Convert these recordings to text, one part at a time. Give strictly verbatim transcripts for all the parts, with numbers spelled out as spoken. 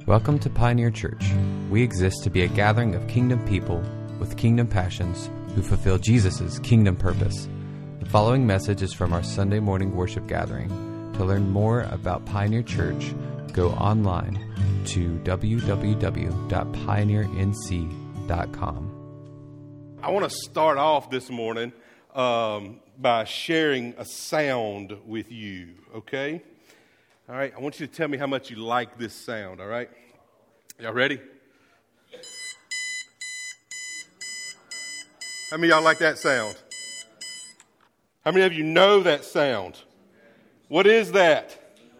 Welcome to Pioneer Church. We exist to be a gathering of kingdom people with kingdom passions who fulfill Jesus' kingdom purpose. The following message is from our Sunday morning worship gathering. To learn more about Pioneer Church, go online to w w w dot pioneer n c dot com. I want to start off this morning um, by sharing a sound with you, okay? All right, I want you to tell me how much you like this sound, all right? Y'all ready? How many of y'all like that sound? How many of you know that sound? What is that?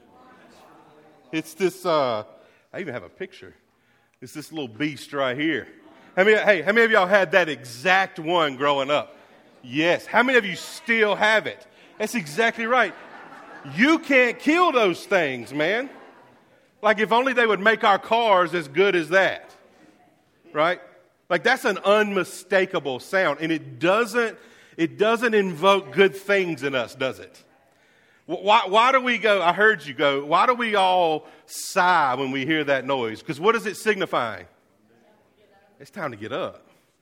It's this, uh, I even have a picture. It's this little beast right here. How many, hey, how many of y'all had that exact one growing up? Yes. How many of you still have it? That's exactly right. You can't kill those things, man. Like if only they would make our cars as good as that, right? Like that's an unmistakable sound, and it doesn't it doesn't invoke good things in us, does it? Why, why do we go, I heard you go, why do we all sigh when we hear that noise? Because what is it signifying? It's time to get up.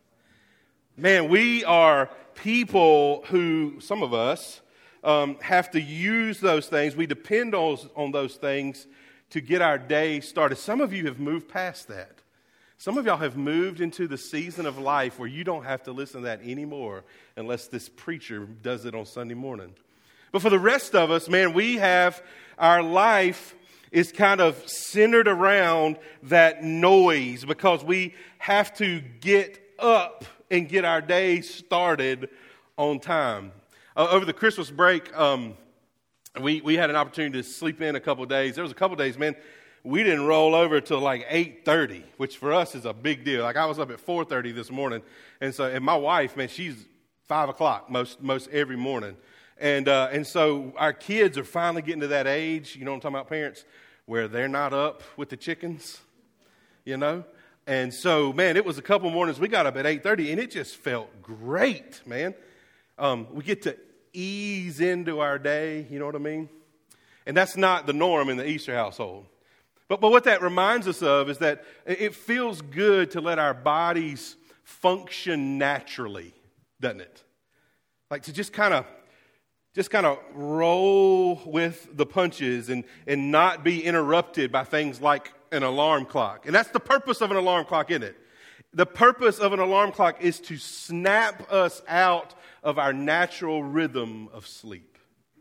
Man, we are people who, some of us, Um, have to use those things. We depend on, on those things to get our day started. Some of you have moved past that. Some of y'all have moved into the season of life where you don't have to listen to that anymore unless this preacher does it on Sunday morning. But for the rest of us, man, we have, our life is kind of centered around that noise because we have to get up and get our day started on time. Uh, over the Christmas break, um, we, we had an opportunity to sleep in a couple of days. There was a couple of days, man, we didn't roll over till like eight thirty, which for us is a big deal. Like I was up at four thirty this morning, and so and my wife, man, she's five o'clock most most every morning. And uh, and so our kids are finally getting to that age, you know what I'm talking about, parents, where they're not up with the chickens, you know? And so, man, it was a couple mornings we got up at eight thirty, and it just felt great, man. Um, we get to ease into our day, you know what I mean? And that's not the norm in the Easter household. But, but what that reminds us of is that it feels good to let our bodies function naturally, doesn't it? Like to just kind of just kind of roll with the punches and, and not be interrupted by things like an alarm clock. And that's the purpose of an alarm clock, isn't it? The purpose of an alarm clock is to snap us out of our natural rhythm of sleep.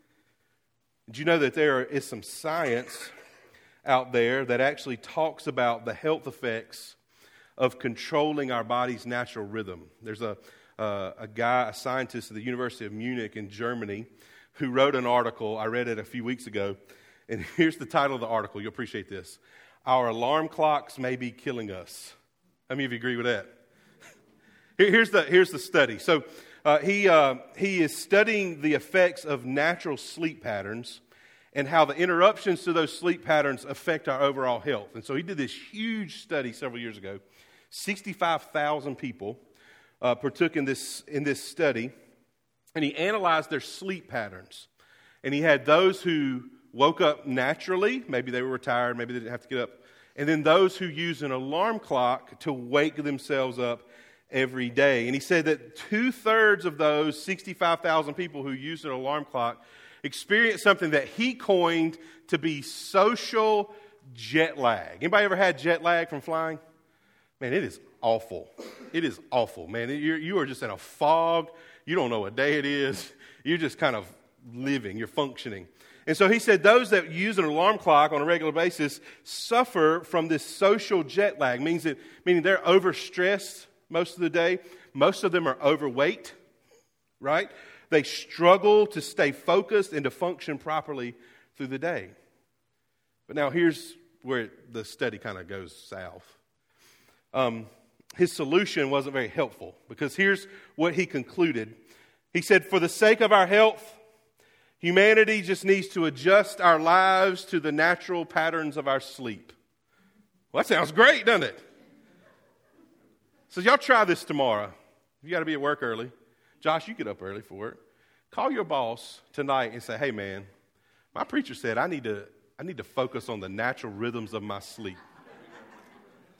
Did you know that there is some science out there that actually talks about the health effects of controlling our body's natural rhythm? There's a, uh, a guy, a scientist at the University of Munich in Germany who wrote an article. I read it a few weeks ago. And here's the title of the article. You'll appreciate this. Our alarm clocks may be killing us. How many of you agree with that? Here's the, here's the study. So uh, he, uh, he is studying the effects of natural sleep patterns and how the interruptions to those sleep patterns affect our overall health. And so he did this huge study several years ago. sixty-five thousand people uh, partook in this, in this study, and he analyzed their sleep patterns. And he had those who woke up naturally, maybe they were retired, maybe they didn't have to get up, and then those who use an alarm clock to wake themselves up every day. And he said that two-thirds of those sixty-five thousand people who used an alarm clock experienced something that he coined to be social jet lag. Anybody ever had jet lag from flying? Man, it is awful. It is awful, man. You're, you are just in a fog. You don't know what day it is. You're just kind of living. You're functioning. And so he said those that use an alarm clock on a regular basis suffer from this social jet lag, means that, meaning they're overstressed most of the day. Most of them are overweight, right? They struggle to stay focused and to function properly through the day. But now here's where the study kind of goes south. Um, his solution wasn't very helpful because here's what he concluded. He said, for the sake of our health, humanity just needs to adjust our lives to the natural patterns of our sleep. Well, that sounds great, doesn't it? So y'all try this tomorrow. You got to be at work early. Josh, you get up early for work. Call your boss tonight and say, hey, man, my preacher said I need to I need to focus on the natural rhythms of my sleep.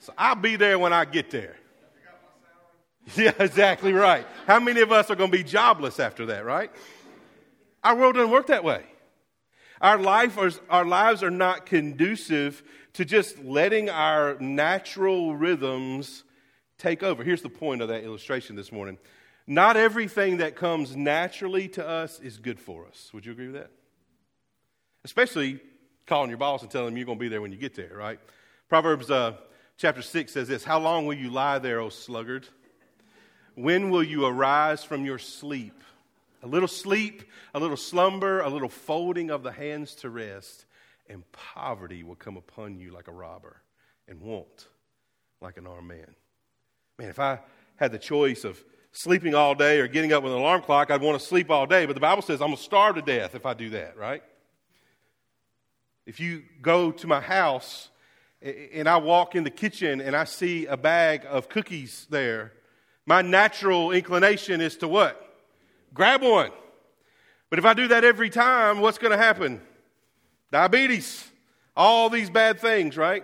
So I'll be there when I get there. Yeah, exactly right. How many of us are going to be jobless after that, right? Our world doesn't work that way. Our life, are, our lives are not conducive to just letting our natural rhythms take over. Here's the point of that illustration this morning. Not everything that comes naturally to us is good for us. Would you agree with that? Especially calling your boss and telling him you're going to be there when you get there, right? Proverbs uh, chapter six says this, "How long will you lie there, O sluggard? When will you arise from your sleep? A little sleep, a little slumber, a little folding of the hands to rest, and poverty will come upon you like a robber, and want like an armed man." Man, if I had the choice of sleeping all day or getting up with an alarm clock, I'd want to sleep all day. But the Bible says I'm going to starve to death if I do that, right? If you go to my house and I walk in the kitchen and I see a bag of cookies there, my natural inclination is to what? Grab one. But if I do that every time, what's going to happen? Diabetes. All these bad things, right?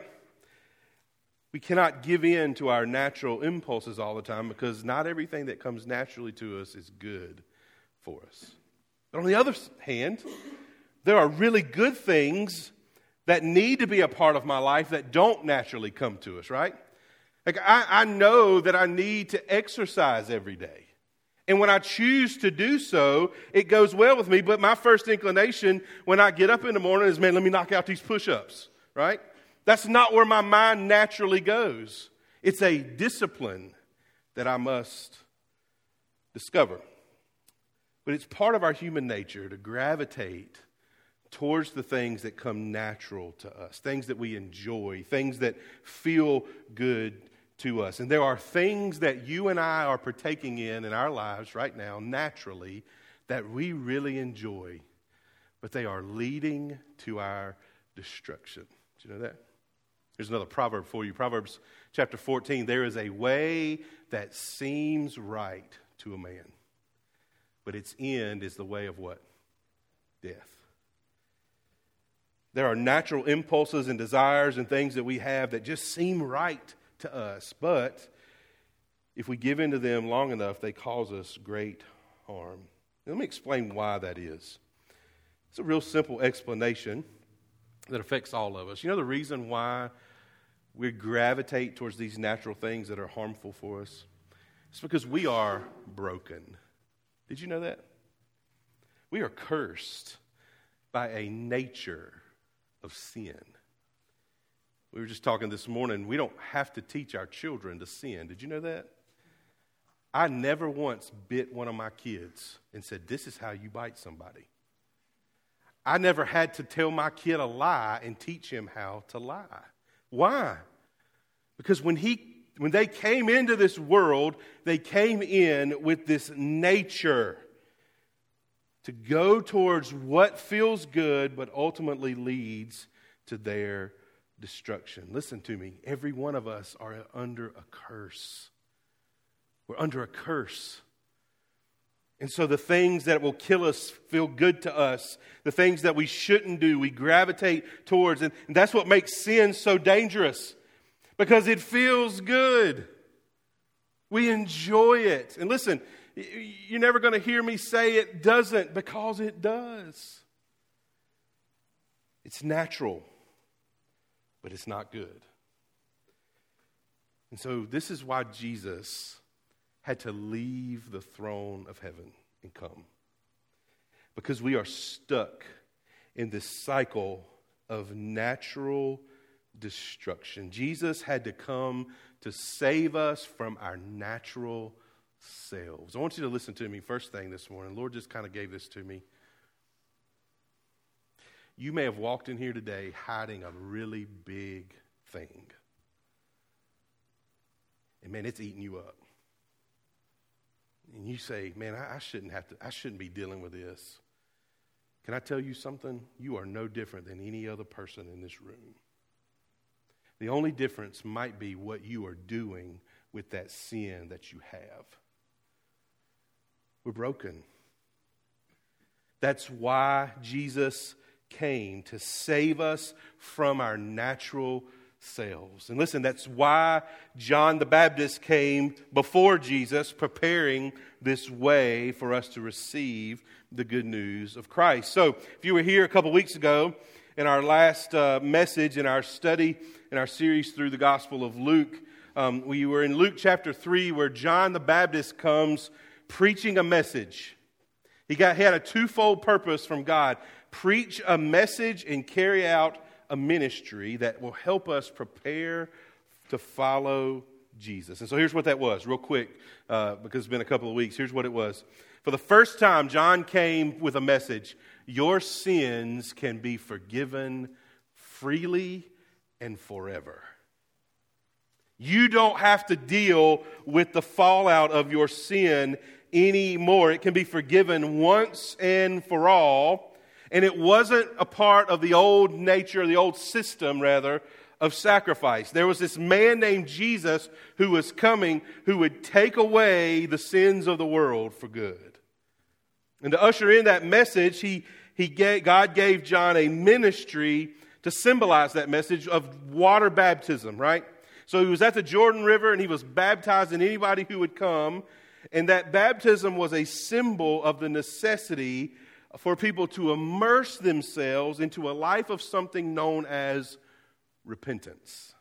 We cannot give in to our natural impulses all the time because not everything that comes naturally to us is good for us. But on the other hand, there are really good things that need to be a part of my life that don't naturally come to us, right? Like I, I know that I need to exercise every day. And when I choose to do so, it goes well with me. But my first inclination when I get up in the morning is, man, let me knock out these push-ups, right? That's not where my mind naturally goes. It's a discipline that I must discover. But it's part of our human nature to gravitate towards the things that come natural to us, things that we enjoy, things that feel good to us. And there are things that you and I are partaking in in our lives right now, naturally, that we really enjoy, but they are leading to our destruction. Do you know that? Here's another proverb for you. Proverbs chapter fourteen. "There is a way that seems right to a man, but its end is the way of" what? Death. There are natural impulses and desires and things that we have that just seem right to us, but if we give in to them long enough, they cause us great harm. Now, let me explain why that is. It's a real simple explanation that affects all of us. You know the reason why we gravitate towards these natural things that are harmful for us? It's because we are broken. Did you know that? We are cursed by a nature of sin. We were just talking this morning, we don't have to teach our children to sin. Did you know that? I never once bit one of my kids and said, "This is how you bite somebody." I never had to tell my kid a lie and teach him how to lie. Why? Because when he, when they came into this world, they came in with this nature to go towards what feels good, but ultimately leads to their destruction. Listen to me. Every one of us are under a curse. We're under a curse. And so the things that will kill us feel good to us. The things that we shouldn't do, we gravitate towards. And that's what makes sin so dangerous. Because it feels good. We enjoy it. And listen, you're never going to hear me say it doesn't, because it does. It's natural, but it's not good. And so this is why Jesus had to leave the throne of heaven and come. Because we are stuck in this cycle of natural destruction. Jesus had to come to save us from our natural selves. I want you to listen to me first thing this morning. The Lord just kind of gave this to me. You may have walked in here today hiding a really big thing. And man, it's eating you up. And you say, man, I, I shouldn't have to, I shouldn't be dealing with this. Can I tell you something? You are no different than any other person in this room. The only difference might be what you are doing with that sin that you have. We're broken. That's why Jesus came, to save us from our natural selves. And listen, that's why John the Baptist came before Jesus, preparing this way for us to receive the good news of Christ. So, if you were here a couple weeks ago in our last uh, message in our study, in our series through the Gospel of Luke, um, we were in Luke chapter three, where John the Baptist comes preaching a message. He got he had a twofold purpose from God: preach a message and carry out a ministry that will help us prepare to follow Jesus. And so here's what that was, real quick, uh, because it's been a couple of weeks. Here's what it was. For the first time, John came with a message: your sins can be forgiven freely and forever. You don't have to deal with the fallout of your sin anymore. It can be forgiven once and for all. And it wasn't a part of the old nature, the old system, rather, of sacrifice. There was this man named Jesus who was coming, who would take away the sins of the world for good. And to usher in that message, he, he gave, God gave John a ministry to symbolize that message of water baptism, right? So he was at the Jordan River and he was baptizing anybody who would come. And that baptism was a symbol of the necessity for people to immerse themselves into a life of something known as repentance.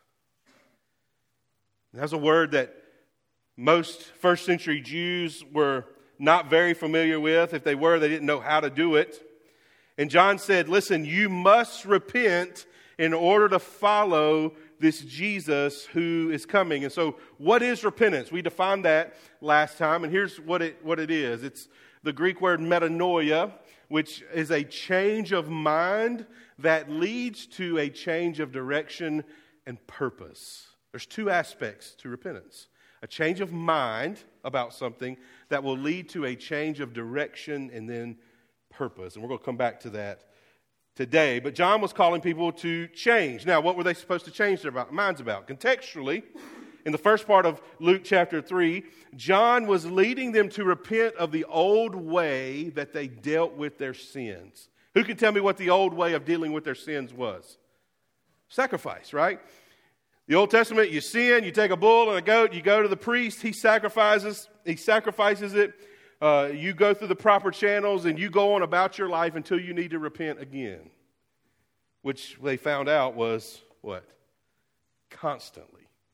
That's a word that most first century Jews were not very familiar with. If they were, they didn't know how to do it. And John said, listen, you must repent in order to follow this Jesus who is coming. And so what is repentance? We defined that last time, and here's what it what it is. It's the Greek word metanoia, which is a change of mind that leads to a change of direction and purpose. There's two aspects to repentance: a change of mind about something that will lead to a change of direction and then purpose. And we're going to come back to that today. But John was calling people to change. Now, what were they supposed to change their minds about? Contextually, in the first part of Luke chapter three, John was leading them to repent of the old way that they dealt with their sins. Who can tell me what the old way of dealing with their sins was? Sacrifice, right? The Old Testament, you sin, you take a bull and a goat, you go to the priest, he sacrifices, he sacrifices it. Uh, you go through the proper channels and you go on about your life until you need to repent again. Which they found out was what? Constantly.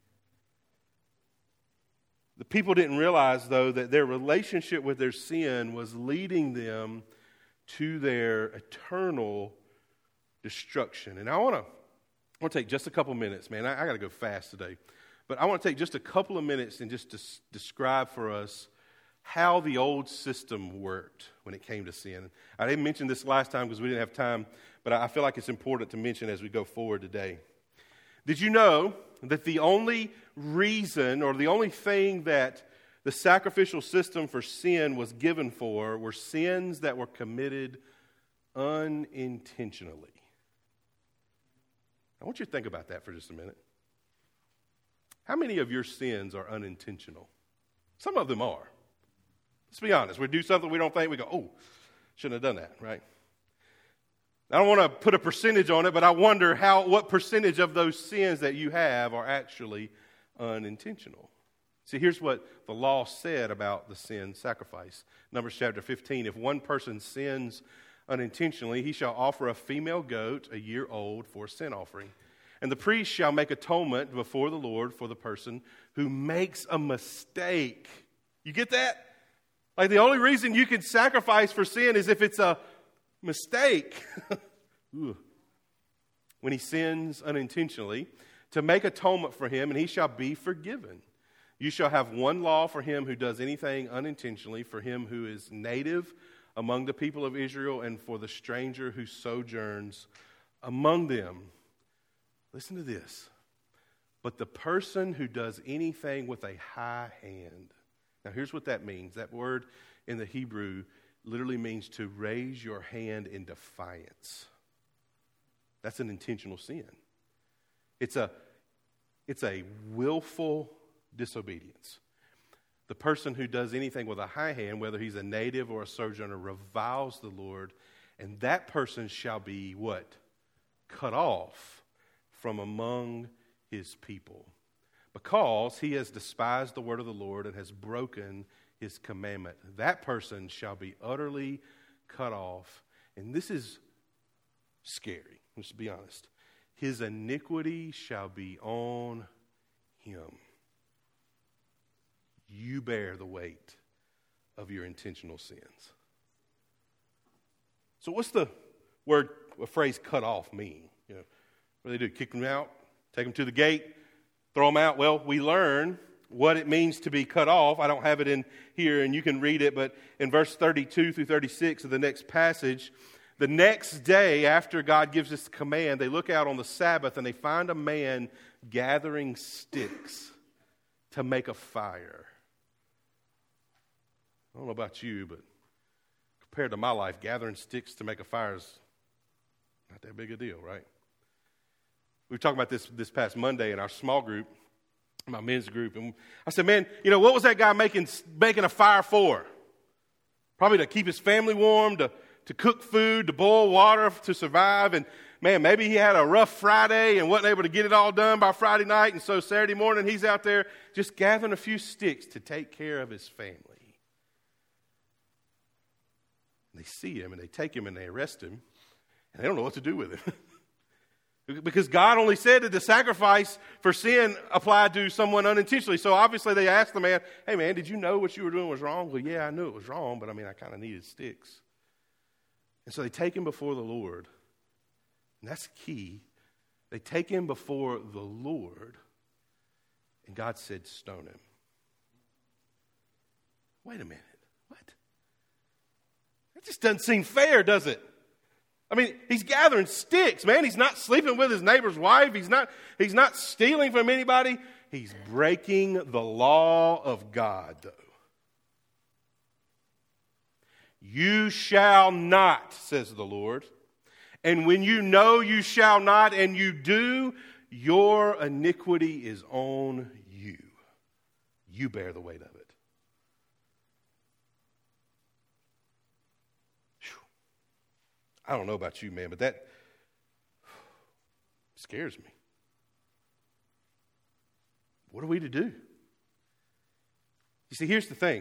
The people didn't realize, though, that their relationship with their sin was leading them to their eternal destruction. And I want to I want to take just a couple minutes, man. I, I got to go fast today. But I want to take just a couple of minutes and just to s- describe for us how the old system worked when it came to sin. I didn't mention this last time because we didn't have time, but I feel like it's important to mention as we go forward today. Did you know that the only reason or the only thing that the sacrificial system for sin was given for were sins that were committed unintentionally? I want you to think about that for just a minute. How many of your sins are unintentional? Some of them are. Let's be honest. We do something we don't think, we go, oh, shouldn't have done that, right? I don't want to put a percentage on it, but I wonder how what percentage of those sins that you have are actually unintentional. See, here's what the law said about the sin sacrifice. Numbers chapter fifteen, if one person sins unintentionally, he shall offer a female goat a year old for a sin offering. And the priest shall make atonement before the Lord for the person who makes a mistake. You get that? Like the only reason you can sacrifice for sin is if it's a mistake. When he sins unintentionally, to make atonement for him, and he shall be forgiven. You shall have one law for him who does anything unintentionally, for him who is native among the people of Israel, and for the stranger who sojourns among them. Listen to this. But the person who does anything with a high hand. Now here's what that means. That word in the Hebrew literally means to raise your hand in defiance. That's an intentional sin. It's a, it's a willful disobedience. The person who does anything with a high hand, whether he's a native or a sojourner, reviles the Lord, and that person shall be what? Cut off from among his people, because he has despised the word of the Lord and has broken his commandment. That person shall be utterly cut off. And this is scary, let's be honest. His iniquity shall be on him. You bear the weight of your intentional sins. So what's the word, a phrase cut off mean? You know, what do they do? Kick them out? Take them to the gate? Throw them out? Well, we learn what it means to be cut off. I don't have it in here, and you can read it, but in verse thirty-two through thirty-six of the next passage, the next day after God gives this command, they look out on the Sabbath and they find a man gathering sticks to make a fire. I don't know about you, but compared to my life, gathering sticks to make a fire is not that big a deal, right? We were talking about this this past Monday in our small group, my men's group, and I said, man, you know, what was that guy making making a fire for? Probably to keep his family warm, to to cook food, to boil water to survive. And man, maybe he had a rough Friday and wasn't able to get it all done by Friday night. And so Saturday morning, he's out there just gathering a few sticks to take care of his family. And they see him and they take him and they arrest him. And they don't know what to do with him. Because God only said that the sacrifice for sin applied to someone unintentionally. So obviously they asked the man, hey man, did you know what you were doing was wrong? Well, yeah, I knew it was wrong, but I mean, I kind of needed sticks. And so they take him before the Lord. And that's key. They take him before the Lord. And God said, stone him. Wait a minute. What? That just doesn't seem fair, does it? I mean, he's gathering sticks, man. He's not sleeping with his neighbor's wife. He's not, he's not stealing from anybody. He's breaking the law of God, though. You shall not, says the Lord. And when you know you shall not and you do, your iniquity is on you. You bear the weight of it. Whew. I don't know about you, man, but that scares me. What are we to do? You see, here's the thing.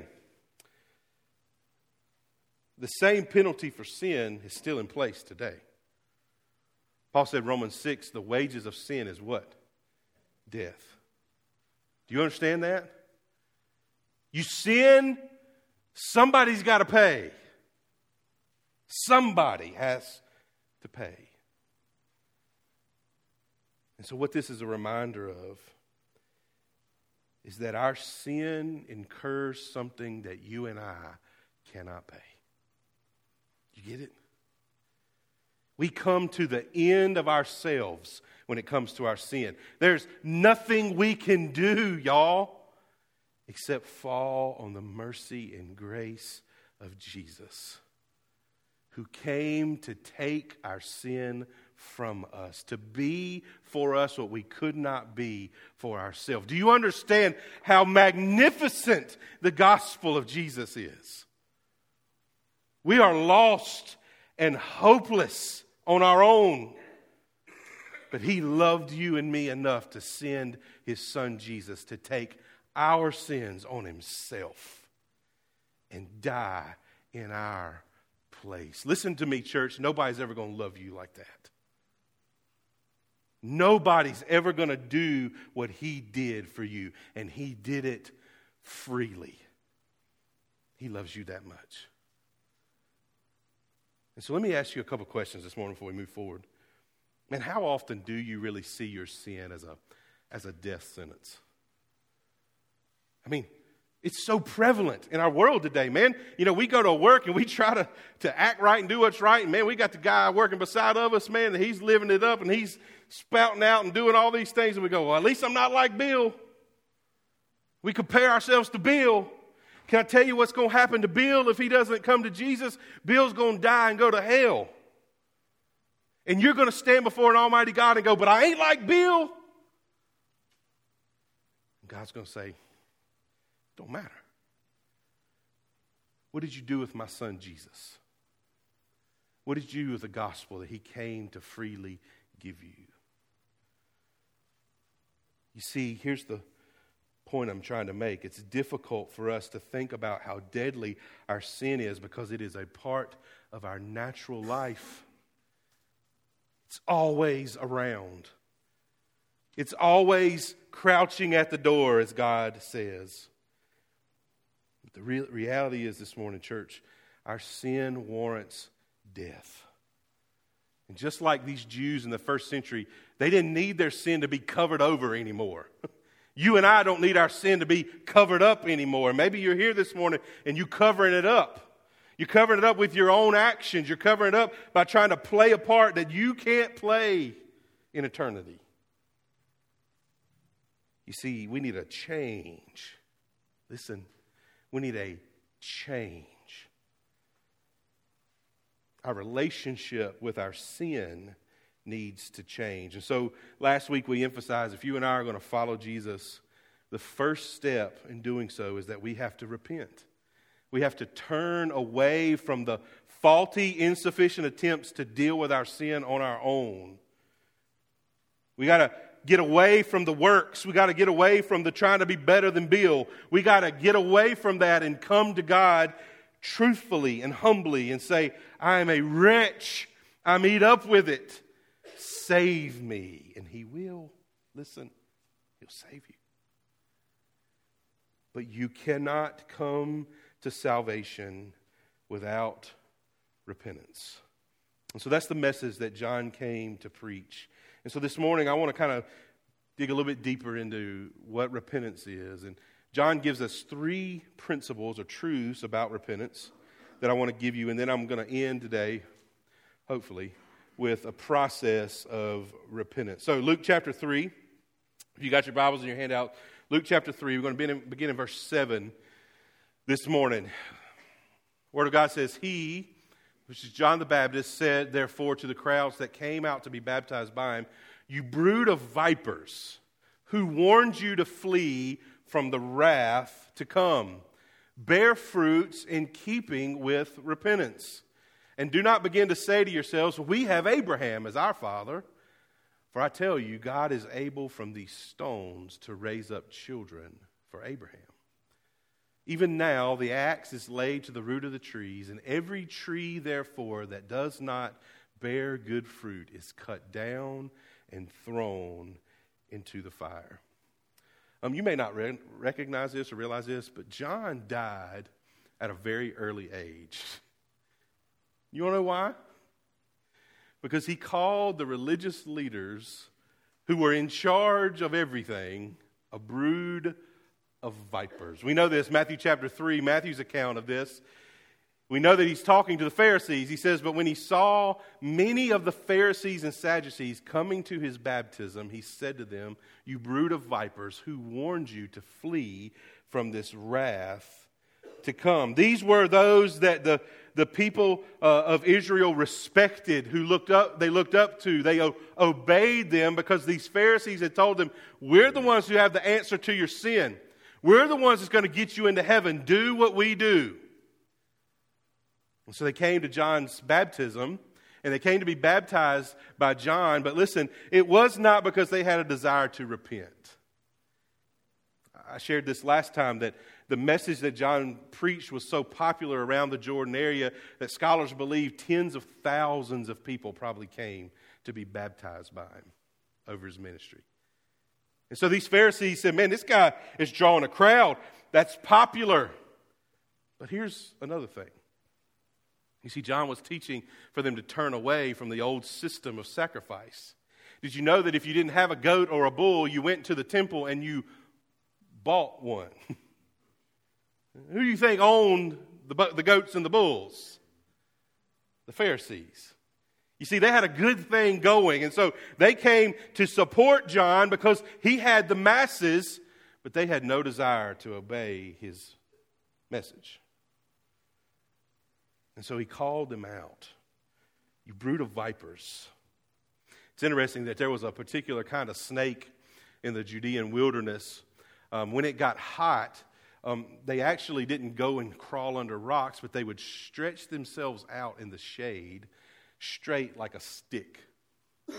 The same penalty for sin is still in place today. Paul said, Romans six, the wages of sin is what? Death. Do you understand that? You sin, somebody's got to pay. Somebody has to pay. And so what this is a reminder of is that our sin incurs something that you and I cannot pay. You get it? We come to the end of ourselves when it comes to our sin. There's nothing we can do, y'all, except fall on the mercy and grace of Jesus, who came to take our sin from us, to be for us what we could not be for ourselves. Do you understand how magnificent the gospel of Jesus is? We are lost and hopeless on our own. But he loved you and me enough to send his son Jesus to take our sins on himself and die in our place. Listen to me, church. Nobody's ever going to love you like that. Nobody's ever going to do what he did for you. And he did it freely. He loves you that much. And so let me ask you a couple questions this morning before we move forward. Man, how often do you really see your sin as a, as a death sentence? I mean, it's so prevalent in our world today, man. You know, we go to work and we try to, to act right and do what's right. And, man, we got the guy working beside of us, man, and he's living it up and he's spouting out and doing all these things. And we go, well, at least I'm not like Bill. We compare ourselves to Bill. Can I tell you what's going to happen to Bill if he doesn't come to Jesus? Bill's going to die and go to hell. And you're going to stand before an almighty God and go, but I ain't like Bill. And God's going to say, don't matter. What did you do with my son Jesus? What did you do with the gospel that he came to freely give you? You see, here's the point I'm trying to make. It's difficult for us to think about how deadly our sin is because it is a part of our natural life. It's always around. It's always crouching at the door, as God says. But the real reality is this morning, church, our sin warrants death. And just like these Jews in the first century, they didn't need their sin to be covered over anymore. You and I don't need our sin to be covered up anymore. Maybe you're here this morning and you're covering it up. You're covering it up with your own actions. You're covering it up by trying to play a part that you can't play in eternity. You see, we need a change. Listen, we need a change. Our relationship with our sin needs to change. And so last week we emphasized if you and I are going to follow Jesus, the first step in doing so is that we have to repent. We have to turn away from the faulty, insufficient attempts to deal with our sin on our own. We got to get away from the works. We got to get away from the trying to be better than Bill. We got to get away from that and come to God truthfully and humbly and say, I am a wretch. I'm eat up with it. Save me. And He will. Listen, He'll save you. But you cannot come to salvation without repentance. And so that's the message that John came to preach. And so this morning I want to kind of dig a little bit deeper into what repentance is. And John gives us three principles or truths about repentance that I want to give you. And then I'm going to end today, hopefully, with a process of repentance. So Luke chapter three, if you got your Bibles in your handout, Luke chapter three, we're going to begin in, begin in verse seven this morning. The Word of God says, He, which is John the Baptist, said therefore to the crowds that came out to be baptized by him, you brood of vipers, who warned you to flee from the wrath to come. Bear fruits in keeping with repentance. And do not begin to say to yourselves, we have Abraham as our father. For I tell you, God is able from these stones to raise up children for Abraham. Even now the axe is laid to the root of the trees, and every tree, therefore, that does not bear good fruit is cut down and thrown into the fire. Um, you may not re- recognize this or realize this, but John died at a very early age. You want to know why? Because he called the religious leaders who were in charge of everything a brood of vipers. We know this, Matthew chapter three, Matthew's account of this. We know that he's talking to the Pharisees. He says, but when he saw many of the Pharisees and Sadducees coming to his baptism, he said to them, you brood of vipers, who warned you to flee from this wrath to come. These were those that the, the people uh, of Israel respected, who looked up, they looked up to. They o- obeyed them because these Pharisees had told them, we're the ones who have the answer to your sin. We're the ones that's going to get you into heaven. Do what we do. And so they came to John's baptism, and they came to be baptized by John. But listen, it was not because they had a desire to repent. I shared this last time that the message that John preached was so popular around the Jordan area that scholars believe tens of thousands of people probably came to be baptized by him over his ministry. And so these Pharisees said, man, this guy is drawing a crowd. That's popular. But here's another thing. You see, John was teaching for them to turn away from the old system of sacrifice. Did you know that if you didn't have a goat or a bull, you went to the temple and you bought one? Who do you think owned the, the goats and the bulls? The Pharisees. You see, they had a good thing going, and so they came to support John because he had the masses, but they had no desire to obey his message. And so he called them out. You brood of vipers. It's interesting that there was a particular kind of snake in the Judean wilderness. Um, when it got hot, um, they actually didn't go and crawl under rocks, but they would stretch themselves out in the shade, straight like a stick.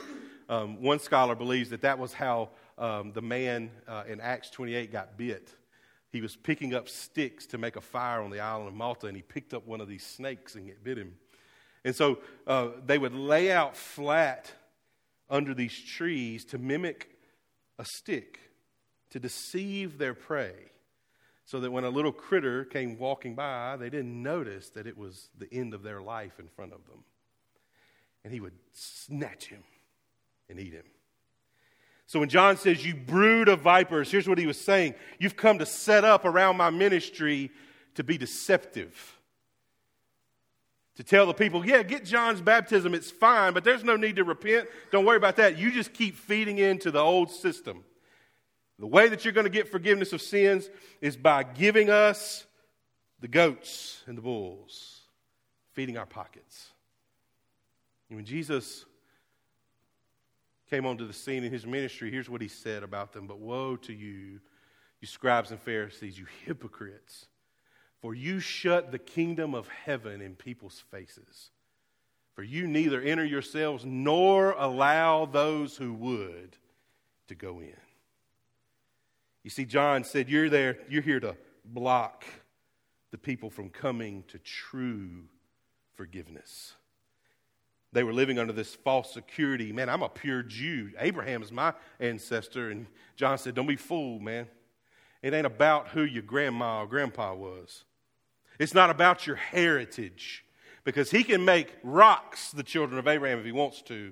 Um, one scholar believes that that was how um, the man uh, in Acts twenty-eight got bit. He was picking up sticks to make a fire on the island of Malta, and he picked up one of these snakes, and it bit him. And so uh, they would lay out flat under these trees to mimic a stick, to deceive their prey, so that when a little critter came walking by, they didn't notice that it was the end of their life in front of them. And he would snatch him and eat him. So when John says, you brood of vipers, here's what he was saying. You've come to set up around my ministry to be deceptive. To tell the people, yeah, get John's baptism, it's fine, but there's no need to repent. Don't worry about that. You just keep feeding into the old system. The way that you're going to get forgiveness of sins is by giving us the goats and the bulls, feeding our pockets. And when Jesus came onto the scene in his ministry, here's what he said about them. But woe to you, you scribes and Pharisees, you hypocrites. For you shut the kingdom of heaven in people's faces. For you neither enter yourselves nor allow those who would to go in. You see, John said, you're there, you're here to block the people from coming to true forgiveness. They were living under this false security. Man, I'm a pure Jew. Abraham is my ancestor. And John said, don't be fooled, man. It ain't about who your grandma or grandpa was. It's not about your heritage. Because he can make rocks the children of Abraham if he wants to.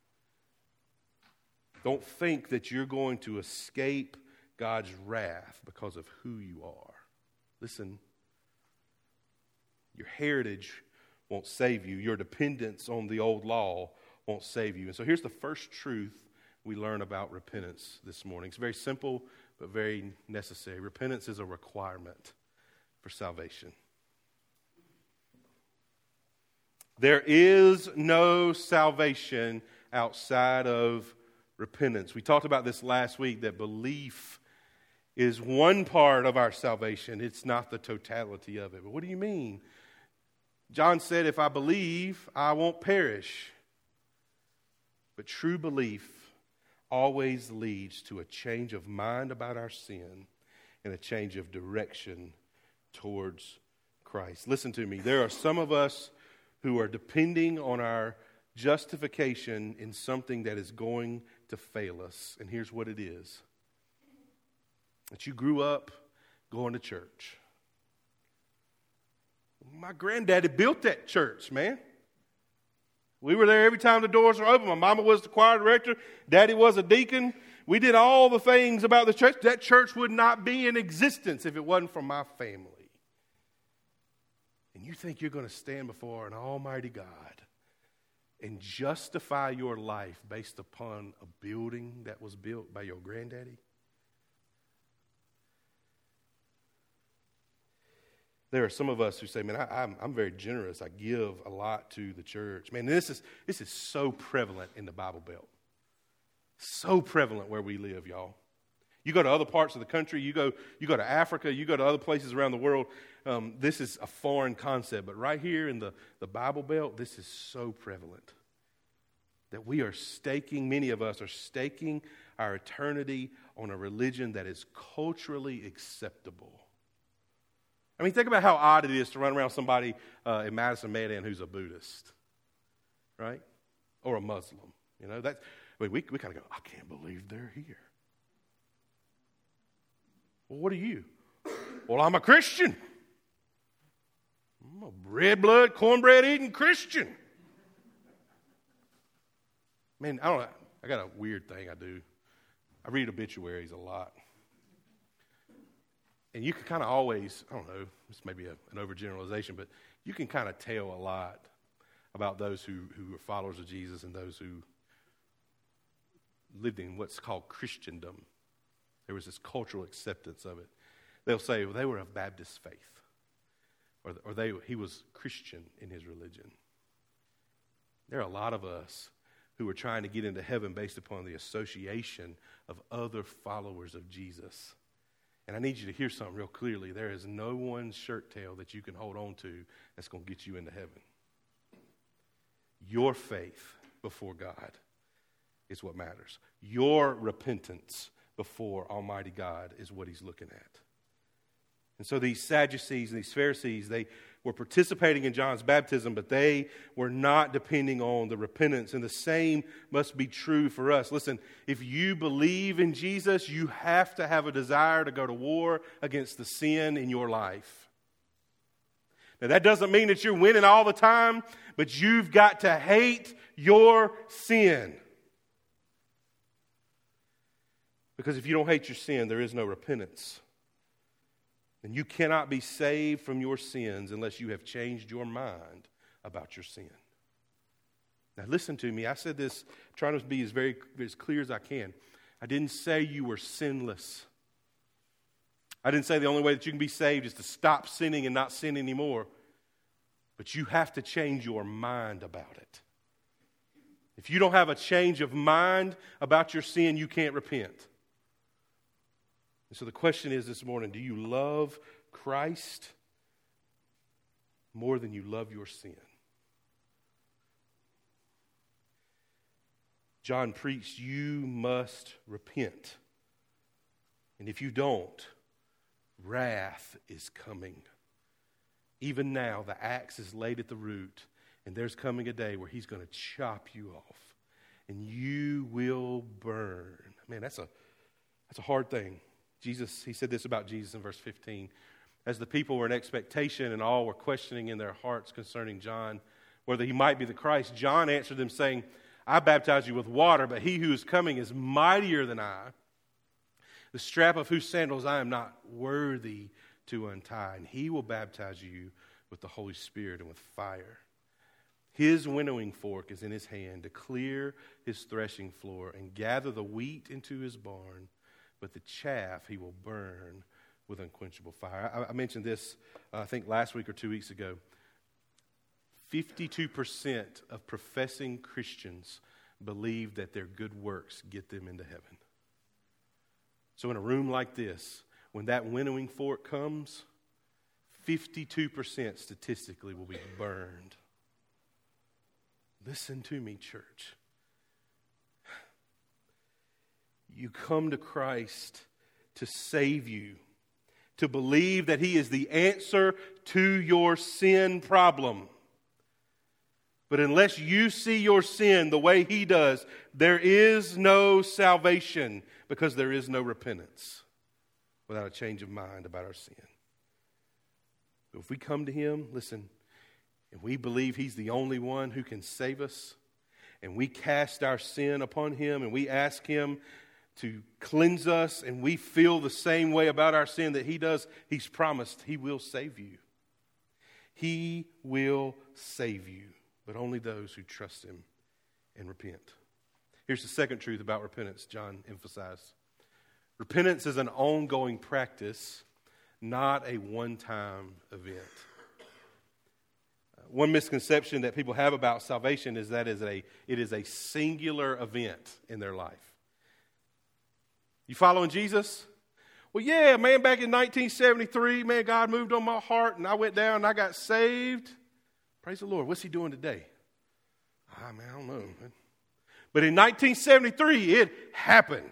Don't think that you're going to escape God's wrath because of who you are. Listen, your heritage won't save you. Your dependence on the old law won't save you. And so here's the first truth we learn about repentance this morning. It's very simple, but very necessary. Repentance is a requirement for salvation. There is no salvation outside of repentance. We talked about this last week, that belief is one part of our salvation. It's not the totality of it. But what do you mean? John said, if I believe, I won't perish. But true belief always leads to a change of mind about our sin and a change of direction towards Christ. Listen to me. There are some of us who are depending on our justification in something that is going to fail us. And here's what it is. That you grew up going to church. My granddaddy built that church, man. We were there every time the doors were open. My mama was the choir director. Daddy was a deacon. We did all the things about the church. That church would not be in existence if it wasn't for my family. And you think you're going to stand before an almighty God and justify your life based upon a building that was built by your granddaddy? There are some of us who say, man, I, I'm, I'm very generous. I give a lot to the church. Man, this is, this is so prevalent in the Bible Belt. So prevalent where we live, y'all. You go to other parts of the country, you go, you go to Africa, you go to other places around the world, um, this is a foreign concept. But right here in the, the Bible Belt, this is so prevalent. That we are staking, many of us are staking our eternity on a religion that is culturally acceptable. I mean, think about how odd it is to run around somebody uh, in Madison, Maryland who's a Buddhist, right? Or a Muslim. You know, that's, I mean, we, we kind of go, I can't believe they're here. Well, what are you? Well, I'm a Christian. I'm a red blood, cornbread eating Christian. Man, I don't know. I got a weird thing I do. I read obituaries a lot. And you can kind of always, I don't know, this may be a, an overgeneralization, but you can kind of tell a lot about those who, who are followers of Jesus and those who lived in what's called Christendom. There was this cultural acceptance of it. They'll say, well, they were of Baptist faith, or, or they, he was Christian in his religion. There are a lot of us who are trying to get into heaven based upon the association of other followers of Jesus. And I need you to hear something real clearly. There is no one shirt tail that you can hold on to that's going to get you into heaven. Your faith before God is what matters. Your repentance before Almighty God is what he's looking at. And so these Sadducees and these Pharisees, they were participating in John's baptism, but they were not depending on the repentance. And the same must be true for us. Listen, if you believe in Jesus, you have to have a desire to go to war against the sin in your life. Now, that doesn't mean that you're winning all the time, but you've got to hate your sin. Because if you don't hate your sin, there is no repentance. And you cannot be saved from your sins unless you have changed your mind about your sin. Now listen to me. I said this trying to be as very as clear as I can. I didn't say you were sinless. I didn't say the only way that you can be saved is to stop sinning and not sin anymore. But you have to change your mind about it. If you don't have a change of mind about your sin, you can't repent. And so the question is this morning, do you love Christ more than you love your sin? John preached, you must repent. And if you don't, wrath is coming. Even now, the axe is laid at the root, and there's coming a day where he's going to chop you off, and you will burn. Man, that's a that's a hard thing. Jesus, he said this about Jesus in verse fifteen. As the people were in expectation and all were questioning in their hearts concerning John, whether he might be the Christ, John answered them saying, I baptize you with water, but he who is coming is mightier than I, the strap of whose sandals I am not worthy to untie, and he will baptize you with the Holy Spirit and with fire. His winnowing fork is in his hand to clear his threshing floor and gather the wheat into his barn, but the chaff he will burn with unquenchable fire. I, I mentioned this, uh, I think, last week or two weeks ago. fifty-two percent of professing Christians believe that their good works get them into heaven. So in a room like this, when that winnowing fork comes, fifty-two percent statistically will be burned. Listen to me, church. You come to Christ to save you, to believe that he is the answer to your sin problem. But unless you see your sin the way he does, there is no salvation because there is no repentance without a change of mind about our sin. But if we come to him, listen, and we believe he's the only one who can save us, and we cast our sin upon him, and we ask him to cleanse us, and we feel the same way about our sin that he does, he's promised he will save you. He will save you, but only those who trust him and repent. Here's the second truth about repentance John emphasized. Repentance is an ongoing practice, not a one-time event. One misconception that people have about salvation is that is a, it is a singular event in their life. You following Jesus? Well, yeah, man, back in nineteen seventy-three, man, God moved on my heart, and I went down and I got saved. Praise the Lord. What's he doing today? I mean, I don't know. Man. But in nineteen seventy-three, it happened.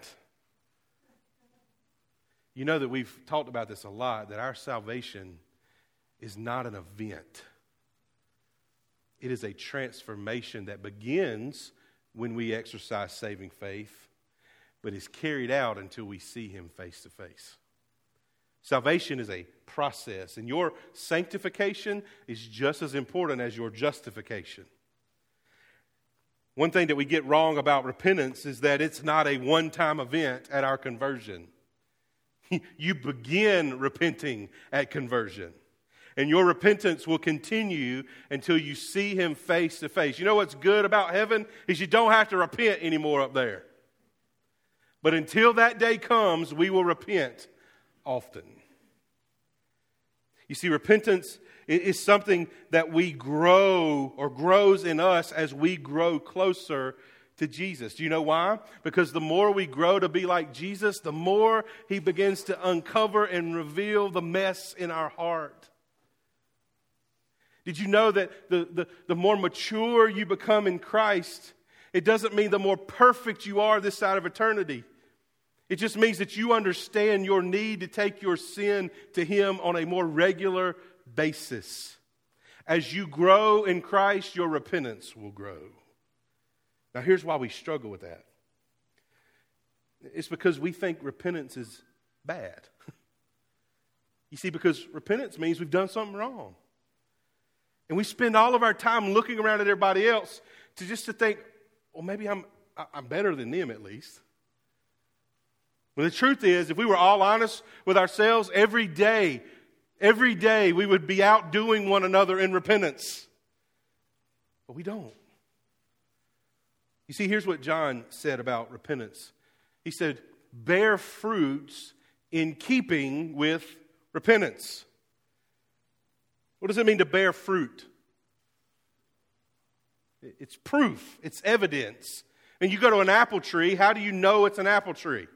You know that we've talked about this a lot, that our salvation is not an event. It is a transformation that begins when we exercise saving faith, but is carried out until we see him face to face. Salvation is a process, and your sanctification is just as important as your justification. One thing that we get wrong about repentance is that it's not a one-time event at our conversion. You begin repenting at conversion. And your repentance will continue until you see him face to face. You know what's good about heaven is you don't have to repent anymore up there. But until that day comes, we will repent often. You see, repentance is something that we grow or grows in us as we grow closer to Jesus. Do you know why? Because the more we grow to be like Jesus, the more he begins to uncover and reveal the mess in our heart. Did you know that the, the, the more mature you become in Christ, It doesn't mean the more perfect you are this side of eternity. It just means that you understand your need to take your sin to Him on a more regular basis. As you grow in Christ, your repentance will grow. Now, here's why we struggle with that. It's because we think repentance is bad. You see, because repentance means we've done something wrong. And we spend all of our time looking around at everybody else to just to think, well, maybe I'm I'm better than them at least. Well, the truth is, if we were all honest with ourselves, every day, every day we would be outdoing one another in repentance. But we don't. You see, here's what John said about repentance. He said, bear fruits in keeping with repentance. What does it mean to bear fruit? It's proof. It's evidence. And you go to an apple tree, how do you know it's an apple tree?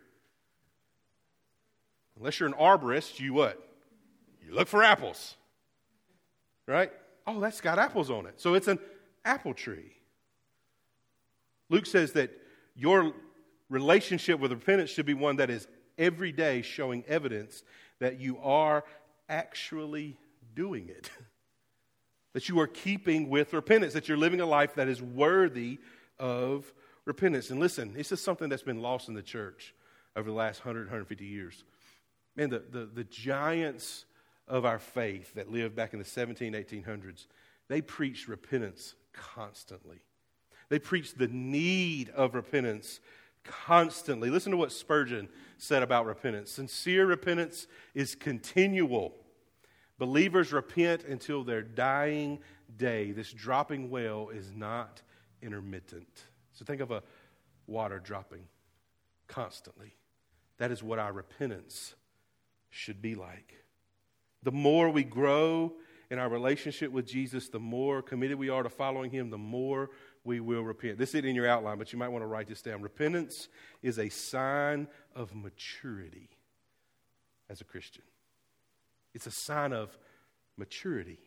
Unless you're an arborist, you what? You look for apples. Right? Oh, that's got apples on it. So it's an apple tree. Luke says that your relationship with repentance should be one that is every day showing evidence that you are actually doing it. That you are keeping with repentance, that you're living a life that is worthy of repentance. And listen, this is something that's been lost in the church over the last one hundred, one hundred fifty years. Man, the, the, the giants of our faith that lived back in the seventeen, eighteen hundreds, they preached repentance constantly. They preached the need of repentance constantly. Listen to what Spurgeon said about repentance. Sincere repentance is continual. Believers repent until their dying day. This dropping well is not intermittent. So think of a water dropping constantly. That is what our repentance should be like. The more we grow in our relationship with Jesus, the more committed we are to following Him, the more we will repent. This isn't in your outline, but you might want to write this down. Repentance is a sign of maturity as a Christian. It's a sign of maturity.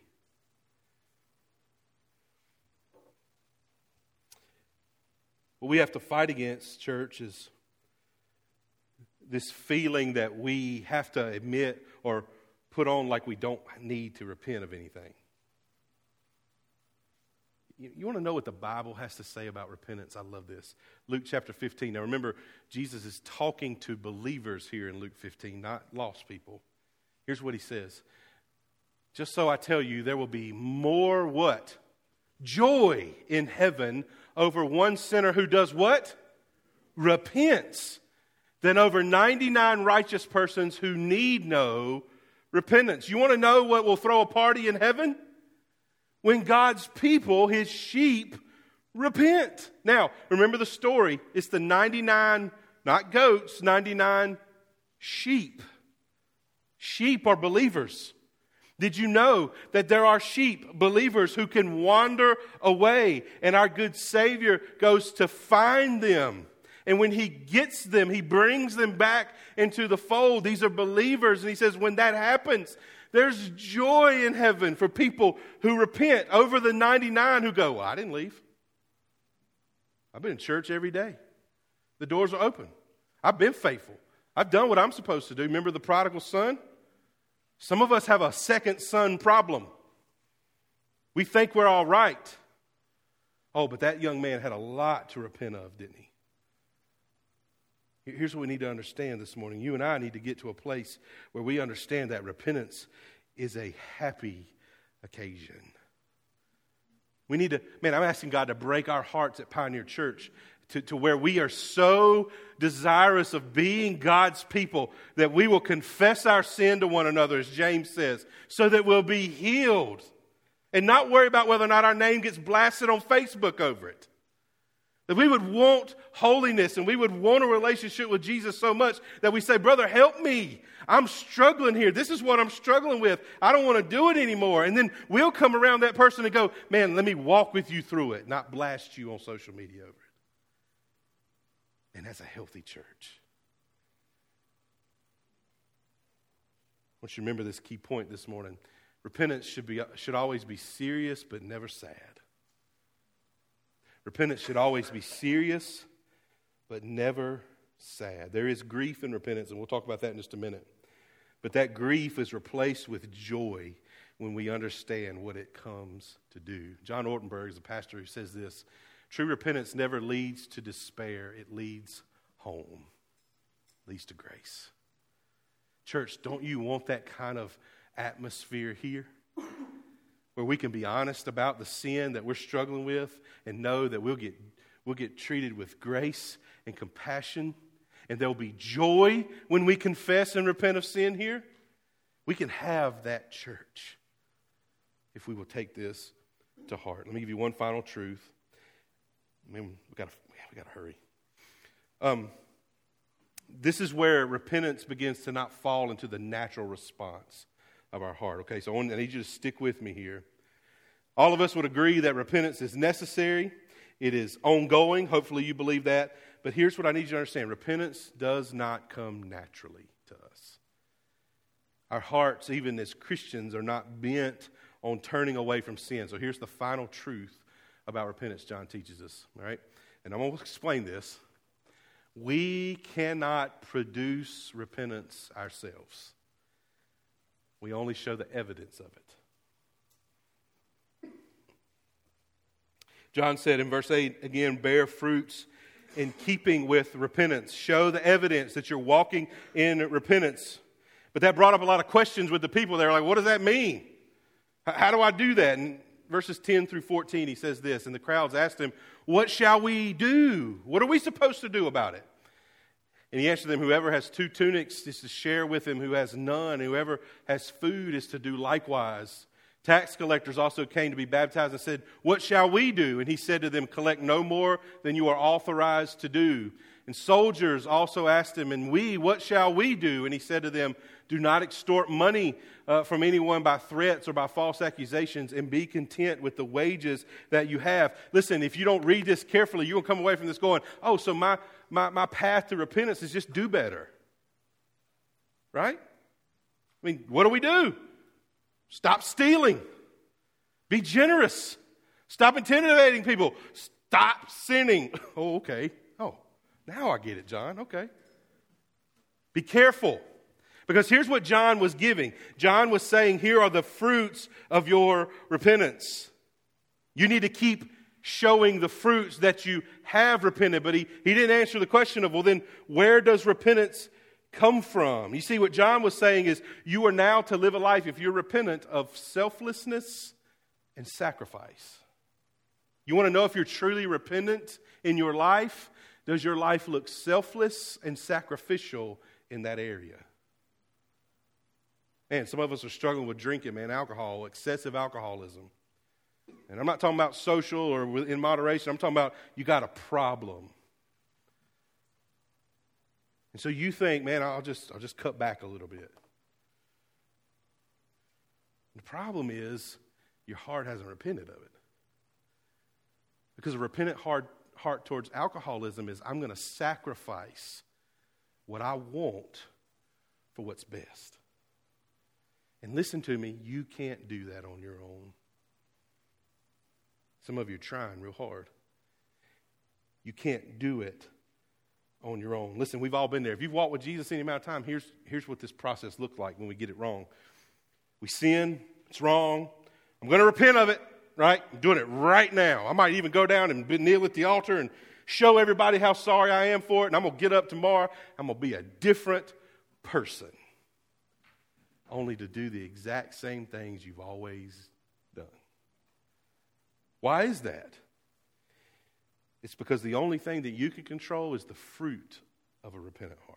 What we have to fight against, church, is this feeling that we have to admit or put on like we don't need to repent of anything. You, you want to know what the Bible has to say about repentance? I love this. Luke chapter fifteen. Now remember, Jesus is talking to believers here in Luke fifteen, not lost people. Here's what He says. Just so I tell you, there will be more what? Joy in heaven over one sinner who does what? Repents. Than over ninety-nine righteous persons who need no repentance. You want to know what will throw a party in heaven? When God's people, His sheep, repent. Now, remember the story. It's the ninety-nine, not goats, ninety-nine sheep. Sheep are believers. Did you know that there are sheep, believers, who can wander away, and our good Savior goes to find them? And when He gets them, He brings them back into the fold. These are believers. And He says when that happens, there's joy in heaven for people who repent over the ninety-nine who go, well, I didn't leave. I've been in church every day. The doors are open. I've been faithful. I've done what I'm supposed to do. Remember the prodigal son? Some of us have a second son problem. We think we're all right. Oh, but that young man had a lot to repent of, didn't he? Here's what we need to understand this morning. You and I need to get to a place where we understand that repentance is a happy occasion. We need to, man, I'm asking God to break our hearts at Pioneer Church to, to where we are so desirous of being God's people that we will confess our sin to one another, as James says, so that we'll be healed and not worry about whether or not our name gets blasted on Facebook over it. That we would want holiness and we would want a relationship with Jesus so much that we say, brother, help me. I'm struggling here. This is what I'm struggling with. I don't want to do it anymore. And then we'll come around that person and go, man, let me walk with you through it, not blast you on social media over it. And that's a healthy church. I want you to remember this key point this morning. Repentance should be should always be serious but never sad. Repentance should always be serious, but never sad. There is grief in repentance, and we'll talk about that in just a minute. But that grief is replaced with joy when we understand what it comes to do. John Ortenberg is a pastor who says this: true repentance never leads to despair, it leads home, leads to grace. Church, don't you want that kind of atmosphere here? Where we can be honest about the sin that we're struggling with and know that we'll get, we'll get treated with grace and compassion, and there'll be joy when we confess and repent of sin here. We can have that church if we will take this to heart. Let me give you one final truth. Man, we got we got to hurry. Um, this is where repentance begins to not fall into the natural response of our heart. Okay, so I, want, I need you to stick with me here. All of us would agree that repentance is necessary. It is ongoing. Hopefully you believe that. But here's what I need you to understand. Repentance does not come naturally to us. Our hearts, even as Christians, are not bent on turning away from sin. So here's the final truth about repentance John teaches us. All right? And I'm going to explain this. We cannot produce repentance ourselves. We only show the evidence of it. John said in verse eight, again, bear fruits in keeping with repentance. Show the evidence that you're walking in repentance. But that brought up a lot of questions with the people. They're like, what does that mean? How do I do that? And verses ten through fourteen, he says this, and the crowds asked him, what shall we do? What are we supposed to do about it? And he answered them, whoever has two tunics is to share with him who has none. Whoever has food is to do likewise. Tax collectors also came to be baptized and said, what shall we do? And he said to them, collect no more than you are authorized to do. And soldiers also asked him, and we, what shall we do? And he said to them, do not extort money uh, from anyone by threats or by false accusations, and be content with the wages that you have. Listen, if you don't read this carefully, you're going to come away from this going, oh, so my, my, my path to repentance is just do better. Right? I mean, what do we do? Stop stealing. Be generous. Stop intimidating people. Stop sinning. Oh, okay. Oh, now I get it, John. Okay. Be careful. Because here's what John was giving. John was saying, here are the fruits of your repentance. You need to keep showing the fruits that you have repented. But he, he didn't answer the question of, well, then where does repentance come from? You see, what John was saying is you are now to live a life, if you're repentant, of selflessness and sacrifice. You want to know if you're truly repentant in your life? Does your life look selfless and sacrificial in that area? Man, some of us are struggling with drinking, man, alcohol, excessive alcoholism. And I'm not talking about social or in moderation. I'm talking about you got a problem. And so you think, man, I'll just I'll just cut back a little bit. The problem is your heart hasn't repented of it. Because a repentant heart, heart towards alcoholism is I'm going to sacrifice what I want for what's best. And listen to me, you can't do that on your own. Some of you are trying real hard. You can't do it on your own. Listen, we've all been there. If you've walked with Jesus any amount of time, here's, here's what this process looks like when we get it wrong. We sin, it's wrong. I'm going to repent of it, right? I'm doing it right now. I might even go down and kneel at the altar and show everybody how sorry I am for it, and I'm going to get up tomorrow. I'm going to be a different person, only to do the exact same things you've always done. Why is that? It's because the only thing that you can control is the fruit of a repentant heart.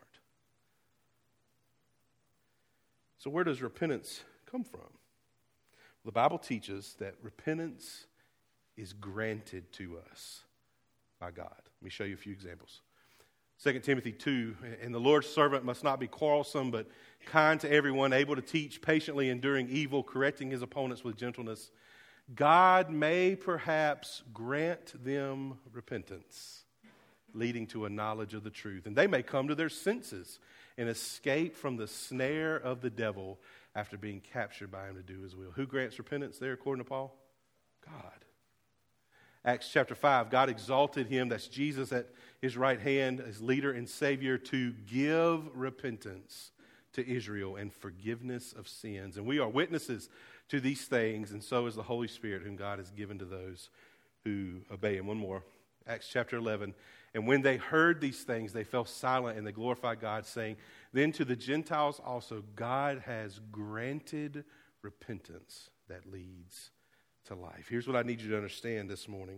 So where does repentance come from? The Bible teaches that repentance is granted to us by God. Let me show you a few examples. Second Timothy two, and the Lord's servant must not be quarrelsome, but kind to everyone, able to teach, patiently enduring evil, correcting his opponents with gentleness. God may perhaps grant them repentance, leading to a knowledge of the truth. And they may come to their senses and escape from the snare of the devil after being captured by him to do his will. Who grants repentance there, according to Paul? God. Acts chapter five, God exalted him, that's Jesus at his right hand as leader and Savior, to give repentance to Israel and forgiveness of sins. And we are witnesses to these things, and so is the Holy Spirit, whom God has given to those who obey him. One more, Acts chapter eleven. And when they heard these things, they fell silent and they glorified God, saying, then to the Gentiles also God has granted repentance that leads to life. Here's what I need you to understand this morning.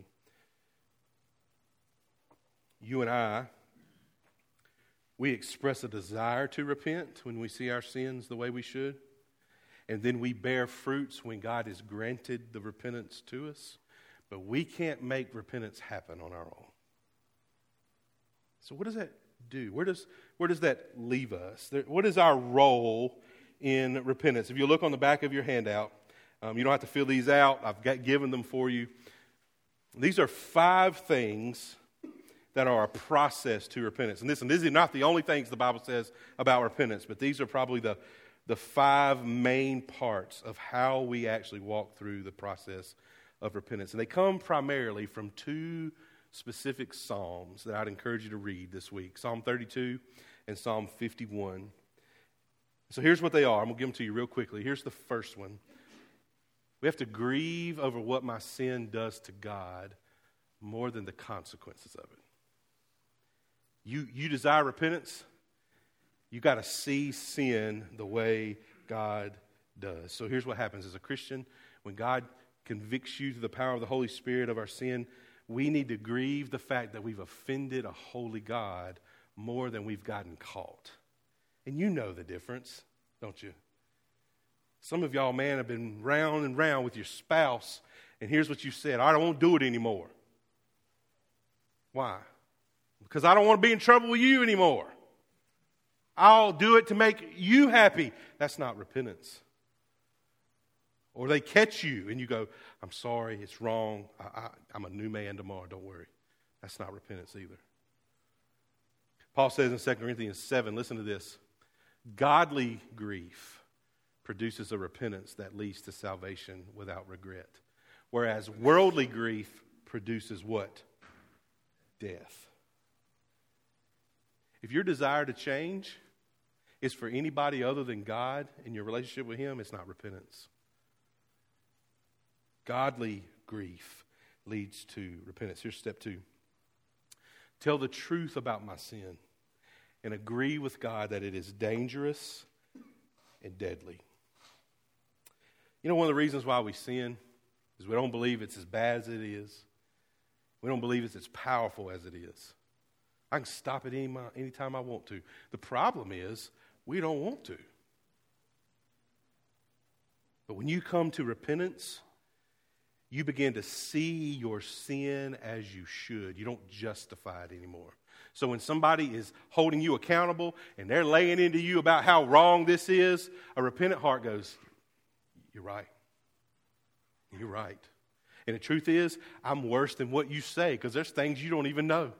You and I, we express a desire to repent when we see our sins the way we should. And then we bear fruits when God has granted the repentance to us. But we can't make repentance happen on our own. So what does that do? Where does, where does that leave us? There, what is our role in repentance? If you look on the back of your handout, um, you don't have to fill these out. I've got, given them for you. These are five things that are a process to repentance. And listen, these are not the only things the Bible says about repentance, but these are probably the, the five main parts of how we actually walk through the process of repentance. And they come primarily from two specific psalms that I'd encourage you to read this week. Psalm thirty-two and Psalm fifty-one. So here's what they are. I'm going to give them to you real quickly. Here's the first one. We have to grieve over what my sin does to God more than the consequences of it. You, you desire repentance, you got to see sin the way God does. So here's what happens as a Christian. When God convicts you through the power of the Holy Spirit of our sin, we need to grieve the fact that we've offended a holy God more than we've gotten caught. And you know the difference, don't you? Some of y'all, man, have been round and round with your spouse, and here's what you said: I don't want to do it anymore. Why? Because I don't want to be in trouble with you anymore. I'll do it to make you happy. That's not repentance. Or they catch you and you go, I'm sorry, it's wrong. I, I, I'm a new man tomorrow, don't worry. That's not repentance either. Paul says in Second Corinthians seven, listen to this. Godly grief produces a repentance that leads to salvation without regret. Whereas worldly grief produces what? Death. If your desire to change is for anybody other than God in your relationship with Him, it's not repentance. Godly grief leads to repentance. Here's step two. Tell the truth about my sin and agree with God that it is dangerous and deadly. You know, one of the reasons why we sin is we don't believe it's as bad as it is. We don't believe it's as powerful as it is. I can stop it any anytime I want to. The problem is we don't want to. But when you come to repentance, you begin to see your sin as you should. You don't justify it anymore. So when somebody is holding you accountable and they're laying into you about how wrong this is, a repentant heart goes, you're right. You're right. And the truth is, I'm worse than what you say because there's things you don't even know.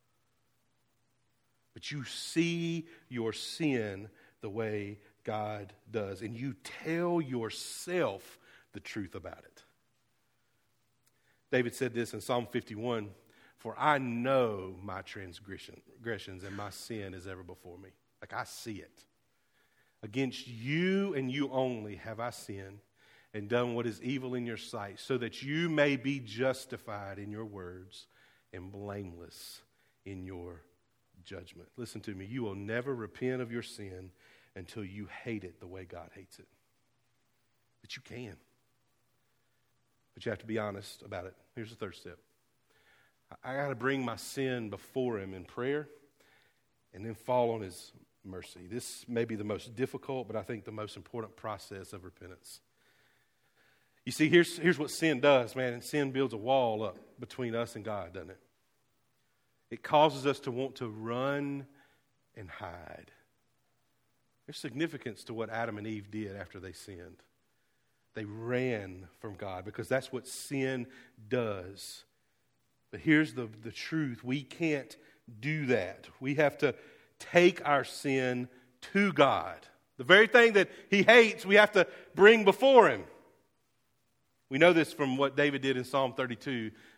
But you see your sin the way God does, and you tell yourself the truth about it. David said this in Psalm fifty-one, for I know my transgressions and my sin is ever before me. Like I see it. Against you and you only have I sinned and done what is evil in your sight, so that you may be justified in your words and blameless in your judgment. Listen to me. You will never repent of your sin until you hate it the way God hates it. But you can. But you have to be honest about it. Here's the third step. I, I got to bring my sin before Him in prayer and then fall on His mercy. This may be the most difficult, but I think the most important process of repentance. You see, here's, here's what sin does, man. And sin builds a wall up between us and God, doesn't it? It causes us to want to run and hide. There's significance to what Adam and Eve did after they sinned. They ran from God because that's what sin does. But here's the, the truth. We can't do that. We have to take our sin to God. The very thing that He hates, we have to bring before Him. We know this from what David did in Psalm thirty-two.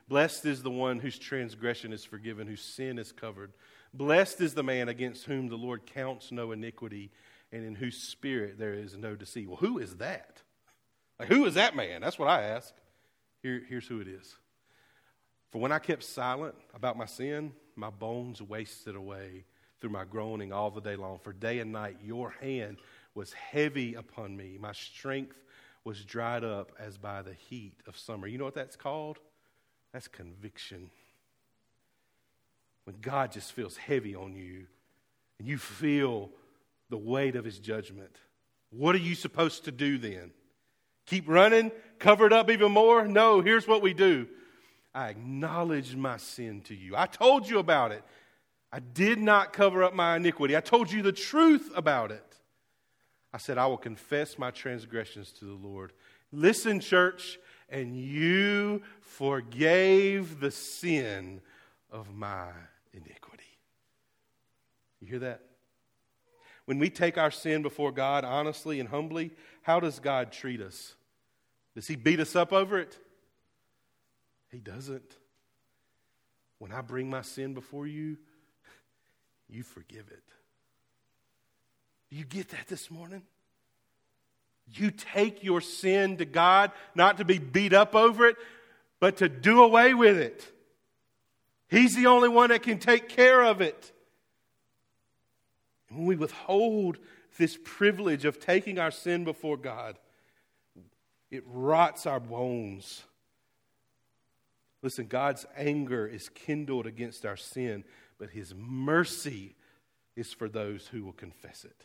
Blessed is the one whose transgression is forgiven, whose sin is covered. Blessed is the man against whom the Lord counts no iniquity, and in whose spirit there is no deceit. Well, who is that? Like, who is that man? That's what I ask. Here, here's who it is. For when I kept silent about my sin, my bones wasted away through my groaning all the day long. For day and night your hand was heavy upon me. My strength was dried up as by the heat of summer. You know what that's called? That's conviction. When God just feels heavy on you and you feel the weight of his judgment, what are you supposed to do then? Keep running? Cover it up even more? No, here's what we do. I acknowledge my sin to you. I told you about it. I did not cover up my iniquity. I told you the truth about it. I said, I will confess my transgressions to the Lord. Listen, church, and you forgave the sin of my iniquity. You hear that? When we take our sin before God honestly and humbly, how does God treat us? Does he beat us up over it? He doesn't. When I bring my sin before you, you forgive it. Do you get that this morning? You take your sin to God, not to be beat up over it, but to do away with it. He's the only one that can take care of it. And when we withhold this privilege of taking our sin before God, it rots our bones. Listen, God's anger is kindled against our sin, but his mercy is for those who will confess it.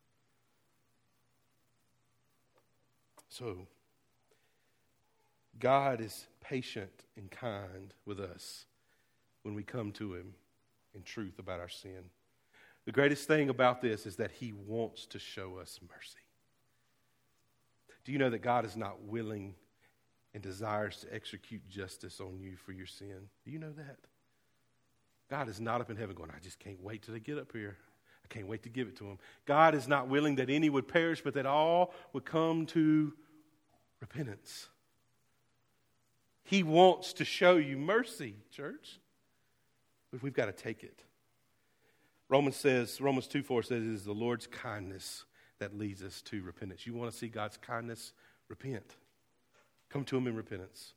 So, God is patient and kind with us when we come to him in truth about our sin. The greatest thing about this is that he wants to show us mercy. Do you know that God is not willing and desires to execute justice on you for your sin? Do you know that? God is not up in heaven going, I just can't wait till they get up here. I can't wait to give it to them. God is not willing that any would perish, but that all would come to repentance. He wants to show you mercy, church. But we've got to take it. Romans says, Romans two four says, it is the Lord's kindness that leads us to repentance. You want to see God's kindness? Repent. Come to him in repentance.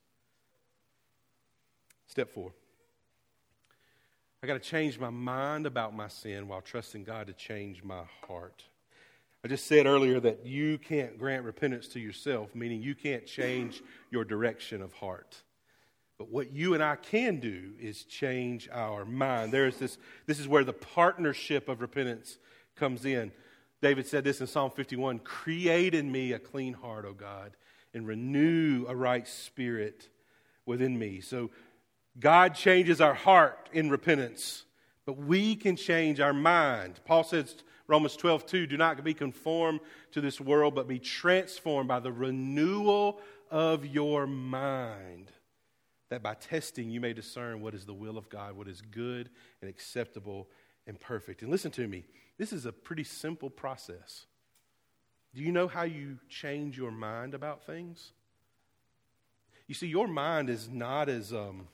Step four. I got to change my mind about my sin while trusting God to change my heart. I just said earlier that you can't grant repentance to yourself, meaning you can't change your direction of heart. But what you and I can do is change our mind. There is this, this is where the partnership of repentance comes in. David said this in Psalm fifty-one, create in me a clean heart, O God, and renew a right spirit within me. So God changes our heart in repentance, but we can change our mind. Paul says, Romans twelve two, do not be conformed to this world, but be transformed by the renewal of your mind, that by testing you may discern what is the will of God, what is good and acceptable and perfect. And listen to me, this is a pretty simple process. Do you know how you change your mind about things? You see, your mind is not as, um,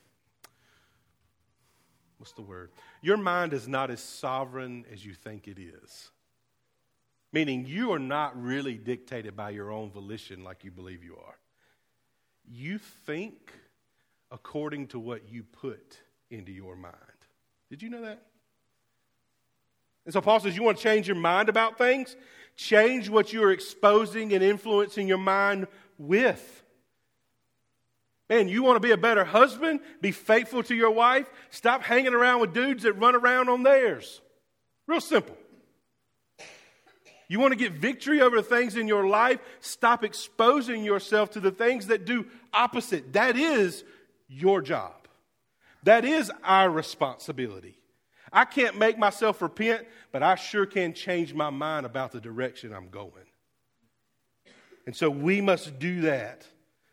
what's the word? Your mind is not as sovereign as you think it is. Meaning you are not really dictated by your own volition like you believe you are. You think according to what you put into your mind. Did you know that? And so Paul says, you want to change your mind about things? Change what you're exposing and influencing your mind with. Man, you want to be a better husband? Be faithful to your wife? Stop hanging around with dudes that run around on theirs. Real simple. You want to get victory over things in your life? Stop exposing yourself to the things that do opposite. That is your job. That is our responsibility. I can't make myself repent, but I sure can change my mind about the direction I'm going. And so we must do that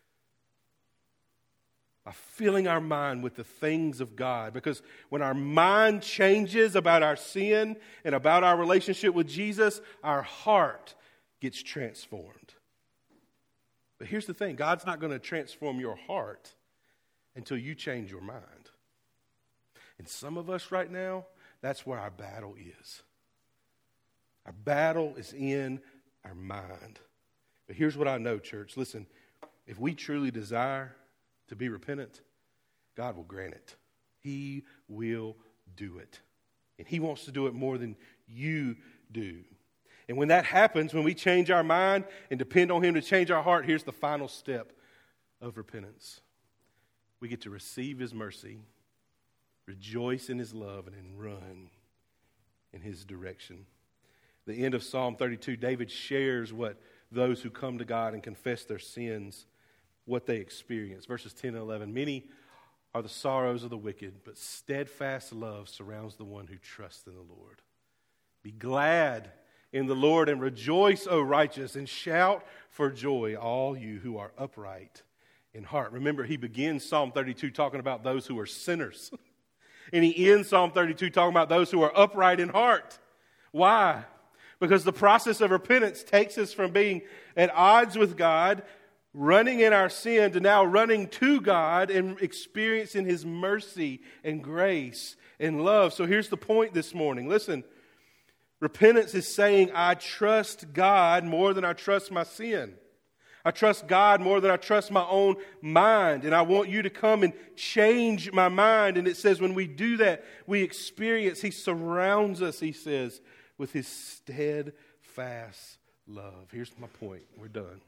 by filling our mind with the things of God. Because when our mind changes about our sin and about our relationship with Jesus, our heart gets transformed. But here's the thing, God's not going to transform your heart until you change your mind. And some of us right now, that's where our battle is. Our battle is in our mind. But here's what I know, church. Listen, if we truly desire to be repentant, God will grant it. He will do it. And He wants to do it more than you do. And when that happens, when we change our mind and depend on Him to change our heart, here's the final step of repentance. We get to receive His mercy, rejoice in His love, and then run in His direction. The end of Psalm thirty-two, David shares what those who come to God and confess their sins, what they experience. Verses ten and eleven, many are the sorrows of the wicked, but steadfast love surrounds the one who trusts in the Lord. Be glad in the Lord and rejoice, O righteous, and shout for joy, all you who are upright in heart. Remember, he begins Psalm thirty-two talking about those who are sinners. And he ends Psalm thirty-two talking about those who are upright in heart. Why? Because the process of repentance takes us from being at odds with God, running in our sin, to now running to God and experiencing His mercy and grace and love. So here's the point this morning. Listen, repentance is saying, I trust God more than I trust my sin. I trust God more than I trust my own mind. And I want you to come and change my mind. And it says when we do that, we experience, He surrounds us, He says, with His steadfast love. Here's my point. We're done.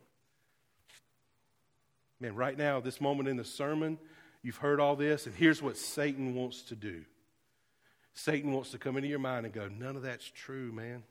Man, right now, this moment in the sermon, you've heard all this, and here's what Satan wants to do. Satan wants to come into your mind and go, none of that's true, man.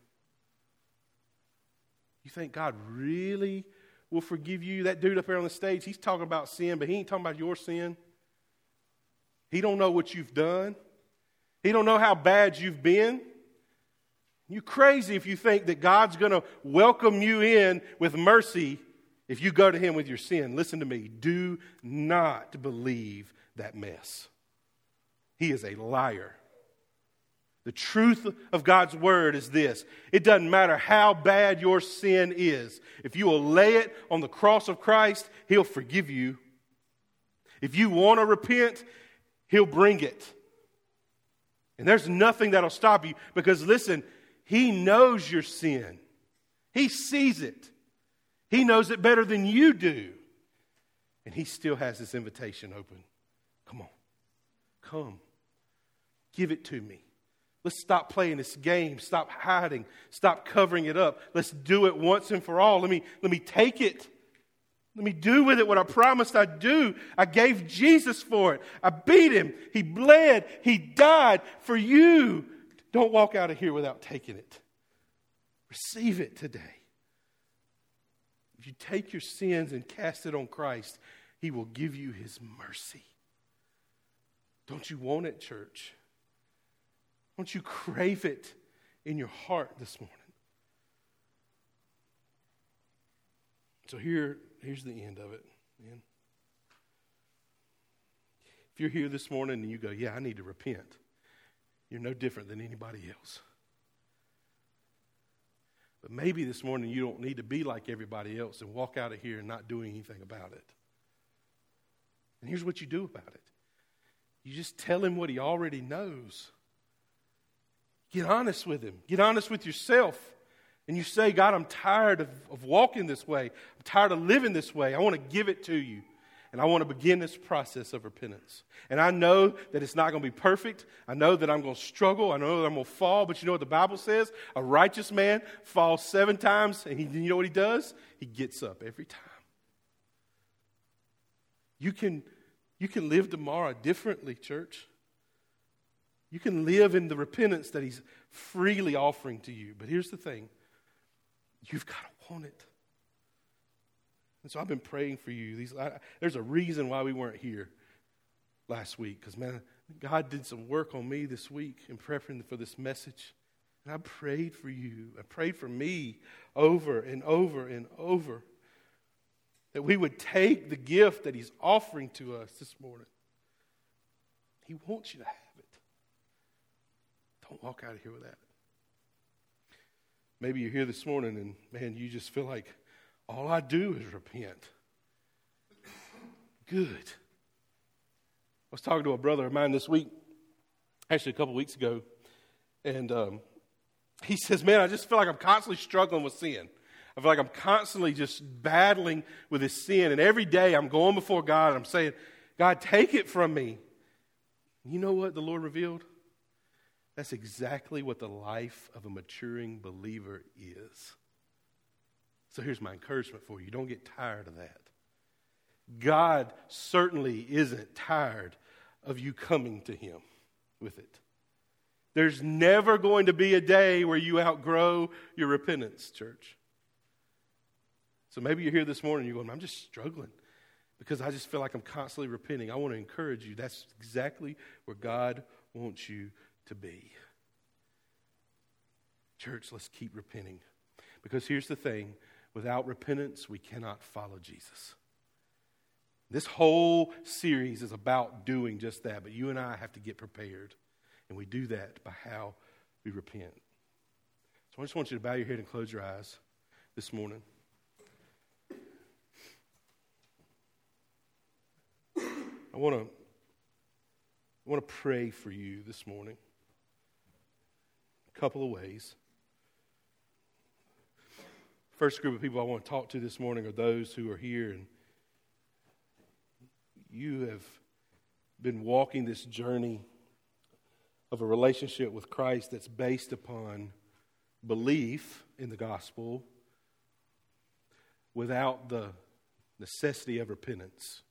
You think God really will forgive you? That dude up there on the stage, he's talking about sin, but he ain't talking about your sin. He don't know what you've done. He don't know how bad you've been. You're crazy if you think that God's going to welcome you in with mercy if you go to Him with your sin. Listen to me. Do not believe that mess. He is a liar. The truth of God's word is this. It doesn't matter how bad your sin is. If you will lay it on the cross of Christ, He'll forgive you. If you want to repent, He'll bring it. And there's nothing that'll stop you, because listen, He knows your sin. He sees it. He knows it better than you do. And He still has this invitation open. Come on. Come. Give it to me. Let's stop playing this game. Stop hiding. Stop covering it up. Let's do it once and for all. Let me, let me take it. Let me do with it what I promised I'd do. I gave Jesus for it. I beat Him. He bled. He died for you. Don't walk out of here without taking it. Receive it today. If you take your sins and cast it on Christ, He will give you His mercy. Don't you want it, church? Don't you crave it in your heart this morning? So here, here's the end of it, man. If you're here this morning and you go, yeah, I need to repent, you're no different than anybody else. But maybe this morning you don't need to be like everybody else and walk out of here and not do anything about it. And here's what you do about it. You just tell Him what He already knows. Get honest with Him. Get honest with yourself. And you say, God, I'm tired of, of walking this way. I'm tired of living this way. I want to give it to you. And I want to begin this process of repentance. And I know that it's not going to be perfect. I know that I'm going to struggle. I know that I'm going to fall. But you know what the Bible says? A righteous man falls seven times. And he, you know what he does? He gets up every time. You can, you can live tomorrow differently, church. You can live in the repentance that He's freely offering to you. But here's the thing. You've got to want it. And so I've been praying for you. These, I, there's a reason why we weren't here last week. Because, man, God did some work on me this week in preparing for this message. And I prayed for you. I prayed for me over and over and over. That we would take the gift that He's offering to us this morning. He wants you to have it. Don't walk out of here with that. Maybe you're here this morning and, man, you just feel like all I do is repent. Good. was talking to a brother of mine this week, actually a couple weeks ago, and um, he says, man, I just feel like I'm constantly struggling with sin. I feel like I'm constantly just battling with this sin, and every day I'm going before God, and I'm saying, God, take it from me. You know what the Lord revealed? That's exactly what the life of a maturing believer is. So here's my encouragement for you. Don't get tired of that. God certainly isn't tired of you coming to Him with it. There's never going to be a day where you outgrow your repentance, church. So maybe you're here this morning and you're going, I'm just struggling because I just feel like I'm constantly repenting. I want to encourage you. That's exactly where God wants you to be. Church, let's keep repenting. Because here's the thing. Without repentance, we cannot follow Jesus. This whole series is about doing just that. But you and I have to get prepared. And we do that by how we repent. So I just want you to bow your head and close your eyes this morning. I want to I want to pray for you this morning. A couple of ways. First group of people I want to talk to this morning are those who are here and you have been walking this journey of a relationship with Christ that's based upon belief in the gospel without the necessity of repentance.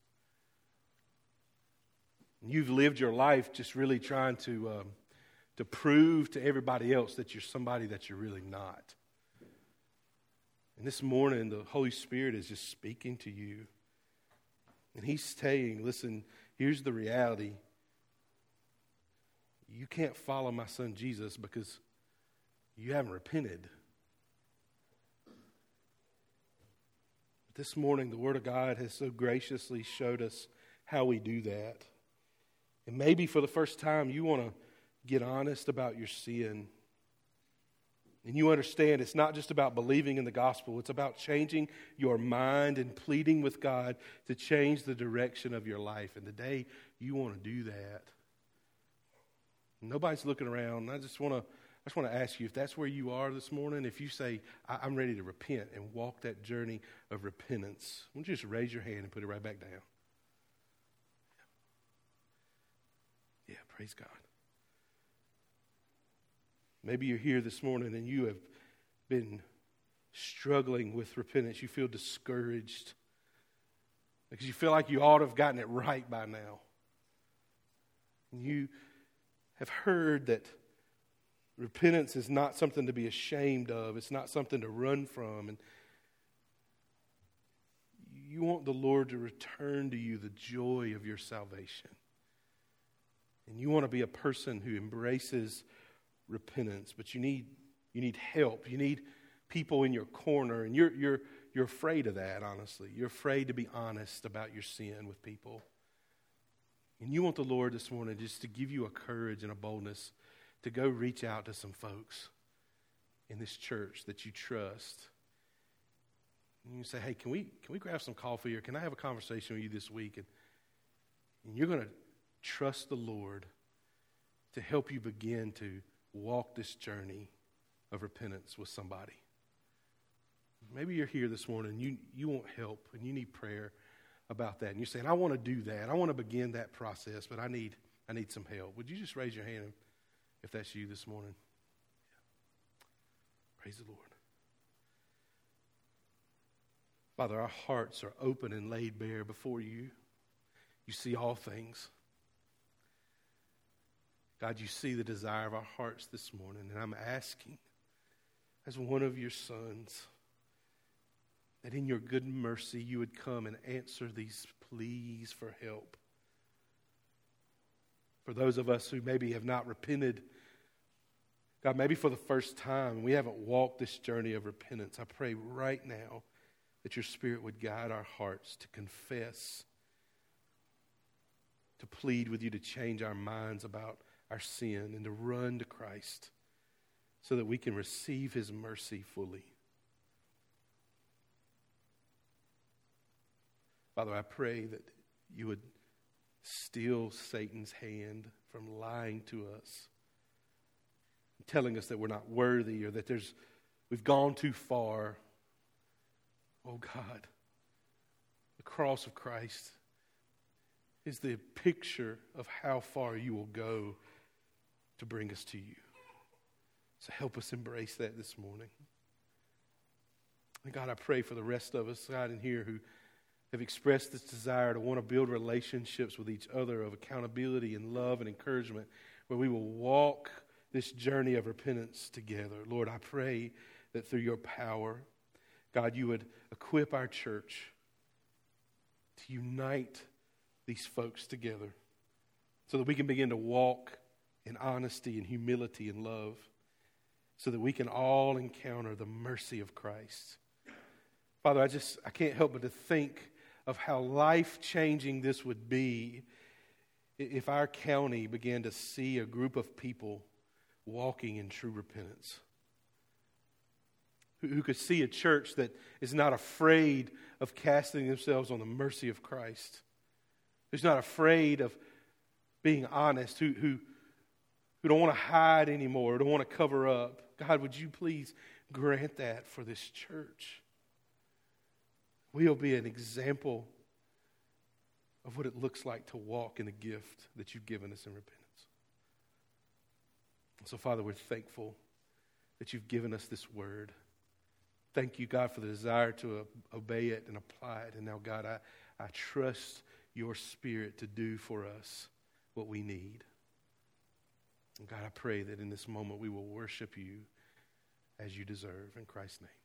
You've lived your life just really trying to um, to prove to everybody else that you're somebody that you're really not. And this morning, the Holy Spirit is just speaking to you. And He's saying, listen, here's the reality. You can't follow my son Jesus because you haven't repented. But this morning, the Word of God has so graciously showed us how we do that. And maybe for the first time, you want to get honest about your sin. And you understand it's not just about believing in the gospel. It's about changing your mind and pleading with God to change the direction of your life. And today, you want to do that. Nobody's looking around. I just want to I just want to ask you, if that's where you are this morning, if you say, I'm ready to repent and walk that journey of repentance, why don't you just raise your hand and put it right back down? Yeah, praise God. Maybe you're here this morning and you have been struggling with repentance. You feel discouraged because you feel like you ought to have gotten it right by now. And you have heard that repentance is not something to be ashamed of. It's not something to run from. And you want the Lord to return to you the joy of your salvation. And you want to be a person who embraces repentance, but you need you need help. You need people in your corner, and you're you're you're afraid of that, honestly. You're afraid to be honest about your sin with people. And you want the Lord this morning just to give you a courage and a boldness to go reach out to some folks in this church that you trust. And you say, hey, can we can we grab some coffee, or can I have a conversation with you this week? And, and you're going to trust the Lord to help you begin to walk this journey of repentance with somebody. Maybe you're here this morning and you, you want help and you need prayer about that. And you're saying, I want to do that. I want to begin that process, but I need I need some help. Would you just raise your hand if that's you this morning? Yeah. Praise the Lord. Father, our hearts are open and laid bare before you. You see all things. God, you see the desire of our hearts this morning, and I'm asking, as one of your sons, that in your good mercy you would come and answer these pleas for help. For those of us who maybe have not repented, God, maybe for the first time, we haven't walked this journey of repentance, I pray right now that your Spirit would guide our hearts to confess, to plead with you to change our minds about our sin and to run to Christ so that we can receive his mercy fully. Father, I pray that you would steal Satan's hand from lying to us, telling us that we're not worthy or that there's we've gone too far. Oh God, the cross of Christ is the picture of how far you will go to bring us to you. So help us embrace that this morning. And God, I pray for the rest of us, God, in here who have expressed this desire to want to build relationships with each other of accountability and love and encouragement, where we will walk this journey of repentance together. Lord, I pray that through your power, God, you would equip our church to unite these folks together so that we can begin to walk in honesty and humility and love, so that we can all encounter the mercy of Christ. Father, I just, I can't help but to think of how life-changing this would be if our county began to see a group of people walking in true repentance, who, who could see a church that is not afraid of casting themselves on the mercy of Christ, who's not afraid of being honest, who, who, who don't want to hide anymore, don't want to cover up. God, would you please grant that for this church? We'll be an example of what it looks like to walk in the gift that you've given us in repentance. So, Father, we're thankful that you've given us this word. Thank you, God, for the desire to uh, obey it and apply it. And now, God, I, I trust your Spirit to do for us what we need. And God, I pray that in this moment we will worship you as you deserve. In Christ's name.